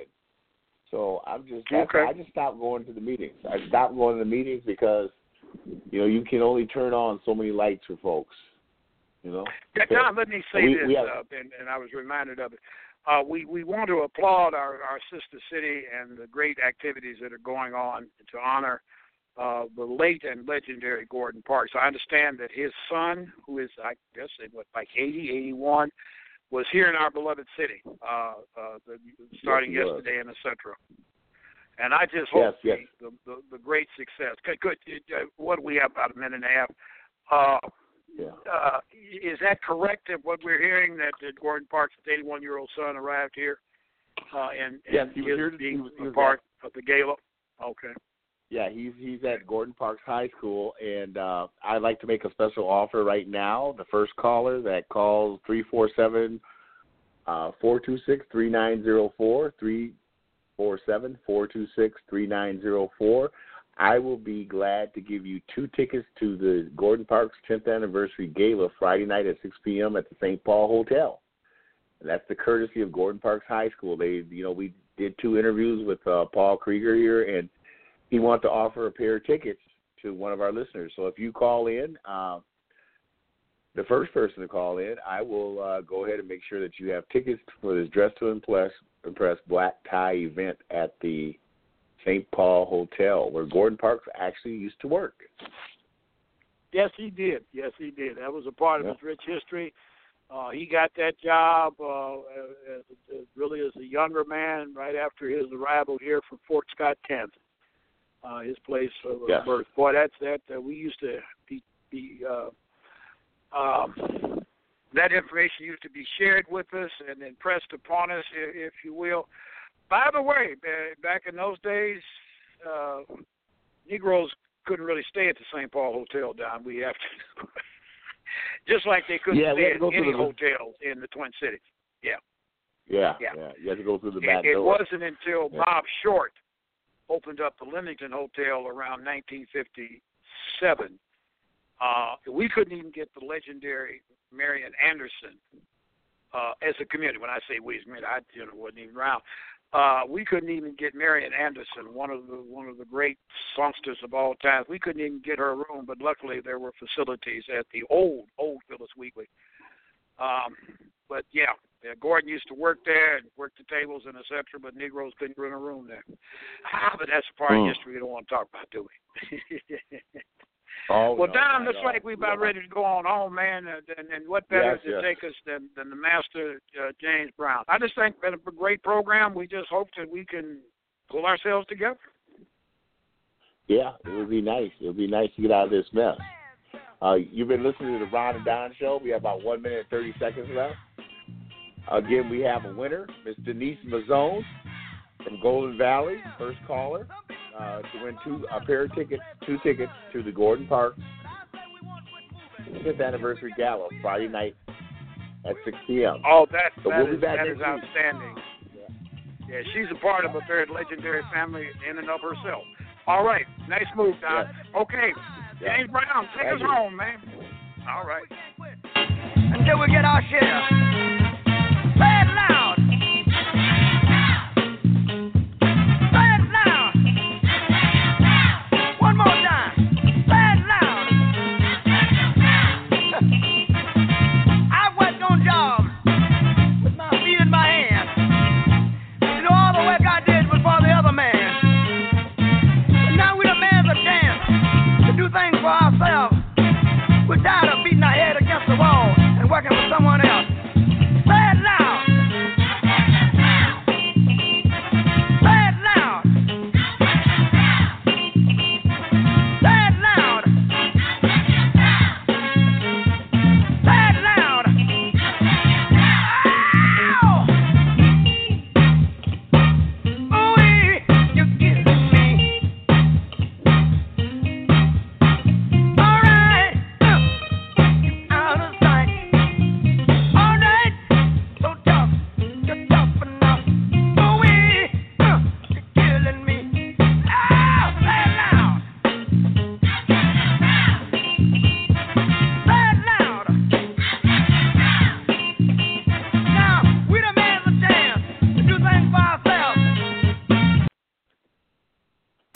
S2: So I'm just, that's
S3: okay.
S2: I just stopped going to the meetings. I stopped going to the meetings because, you know, you can only turn on so many lights for folks. You know.
S3: Yeah, Don, let me say
S2: we,
S3: this,
S2: we have,
S3: uh, and, and I was reminded of it. Uh, we, we want to applaud our, our sister city and the great activities that are going on to honor uh, the late and legendary Gordon Parks. I understand that his son, who is, I guess, what, like eighty, eighty-one, was here in our beloved city, uh, uh, the, starting
S2: yes,
S3: yesterday in et cetera. And I just hope
S2: yes, yes.
S3: The, the, the great success. Good, good. Uh, what do we have, about a minute and a half? Uh,
S2: Yeah.
S3: Uh, is that correct? Of what we're hearing, that uh, Gordon Parks' eighty-one-year-old son arrived here, uh, and,
S2: yes,
S3: and
S2: he was
S3: is
S2: here. To,
S3: being
S2: he was, he was
S3: a part
S2: at,
S3: of the gala. Okay.
S2: Yeah, he's he's at Gordon Parks High School, and uh, I'd like to make a special offer right now. The first caller that calls three four seven, four two six, three nine zero four, three four seven, four two six, three nine zero four. I will be glad to give you two tickets to the Gordon Parks tenth Anniversary Gala Friday night at six p.m. at the Saint Paul Hotel. And that's the courtesy of Gordon Parks High School. They, you know, we did two interviews with uh, Paul Krieger here, and he wanted to offer a pair of tickets to one of our listeners. So if you call in, uh, the first person to call in, I will uh, go ahead and make sure that you have tickets for this Dress to Impress, Impress Black Tie event at the Saint Paul Hotel, where Gordon Parks actually used to work.
S3: Yes, he did. Yes, he did. That was a part of
S2: yeah.
S3: his rich history. Uh, he got that job uh, as, as really as a younger man right after his arrival here from Fort Scott, Kansas, uh, his place of
S2: yes.
S3: birth. Boy, that's that. Uh, we used to be, be uh, um, that information used to be shared with us and impressed upon us, if, if you will. By the way, back in those days, uh, Negroes couldn't really stay at the Saint Paul Hotel, Don. We have to, just like they couldn't
S2: yeah,
S3: stay at any
S2: the,
S3: hotels in the Twin Cities. Yeah.
S2: Yeah,
S3: yeah.
S2: yeah. You have to go through the back
S3: it,
S2: door.
S3: It wasn't until yeah. Bob Short opened up the Leamington Hotel around nineteen fifty-seven. Uh, we couldn't even get the legendary Marian Anderson uh, as a community. When I say we, I mean I you know, wasn't even around. Uh, we couldn't even get Marian Anderson, one of the one of the great songsters of all time. We couldn't even get her a room, but luckily there were facilities at the old old Phyllis Wheatley. Um, but yeah, yeah, Gordon used to work there and work the tables and et cetera. But Negroes couldn't rent a room there. Ah, but that's a part
S2: mm.
S3: of history we don't want to talk about, do we?
S2: Oh,
S3: well,
S2: no,
S3: Don, looks
S2: no.
S3: like we're about ready to go on home, man. Uh, and, and what better
S2: yes,
S3: to
S2: yes.
S3: take us than, than the master, uh, James Brown. I just think it's been a great program. We just hope that we can pull ourselves together.
S2: Yeah, it would be nice. It would be nice to get out of this mess. Uh, you've been listening to the Ron and Don Show. We have about one minute and thirty seconds left. Again, we have a winner, Miss Denise Mazzone from Golden Valley, first caller. Uh, to win two a pair of tickets, two tickets to the Gordon Parks fifth Anniversary Gala Friday night at six p.m.
S3: Oh, that,
S2: so
S3: that,
S2: we'll
S3: is,
S2: that
S3: that is outstanding. Yeah. yeah, she's a part of a very legendary family in and of herself. All right, nice move, Don.
S2: Yeah.
S3: Okay,
S2: yeah.
S3: James Brown, take
S2: Thank
S3: us
S2: you.
S3: home, man. All right.
S7: Until we get our share.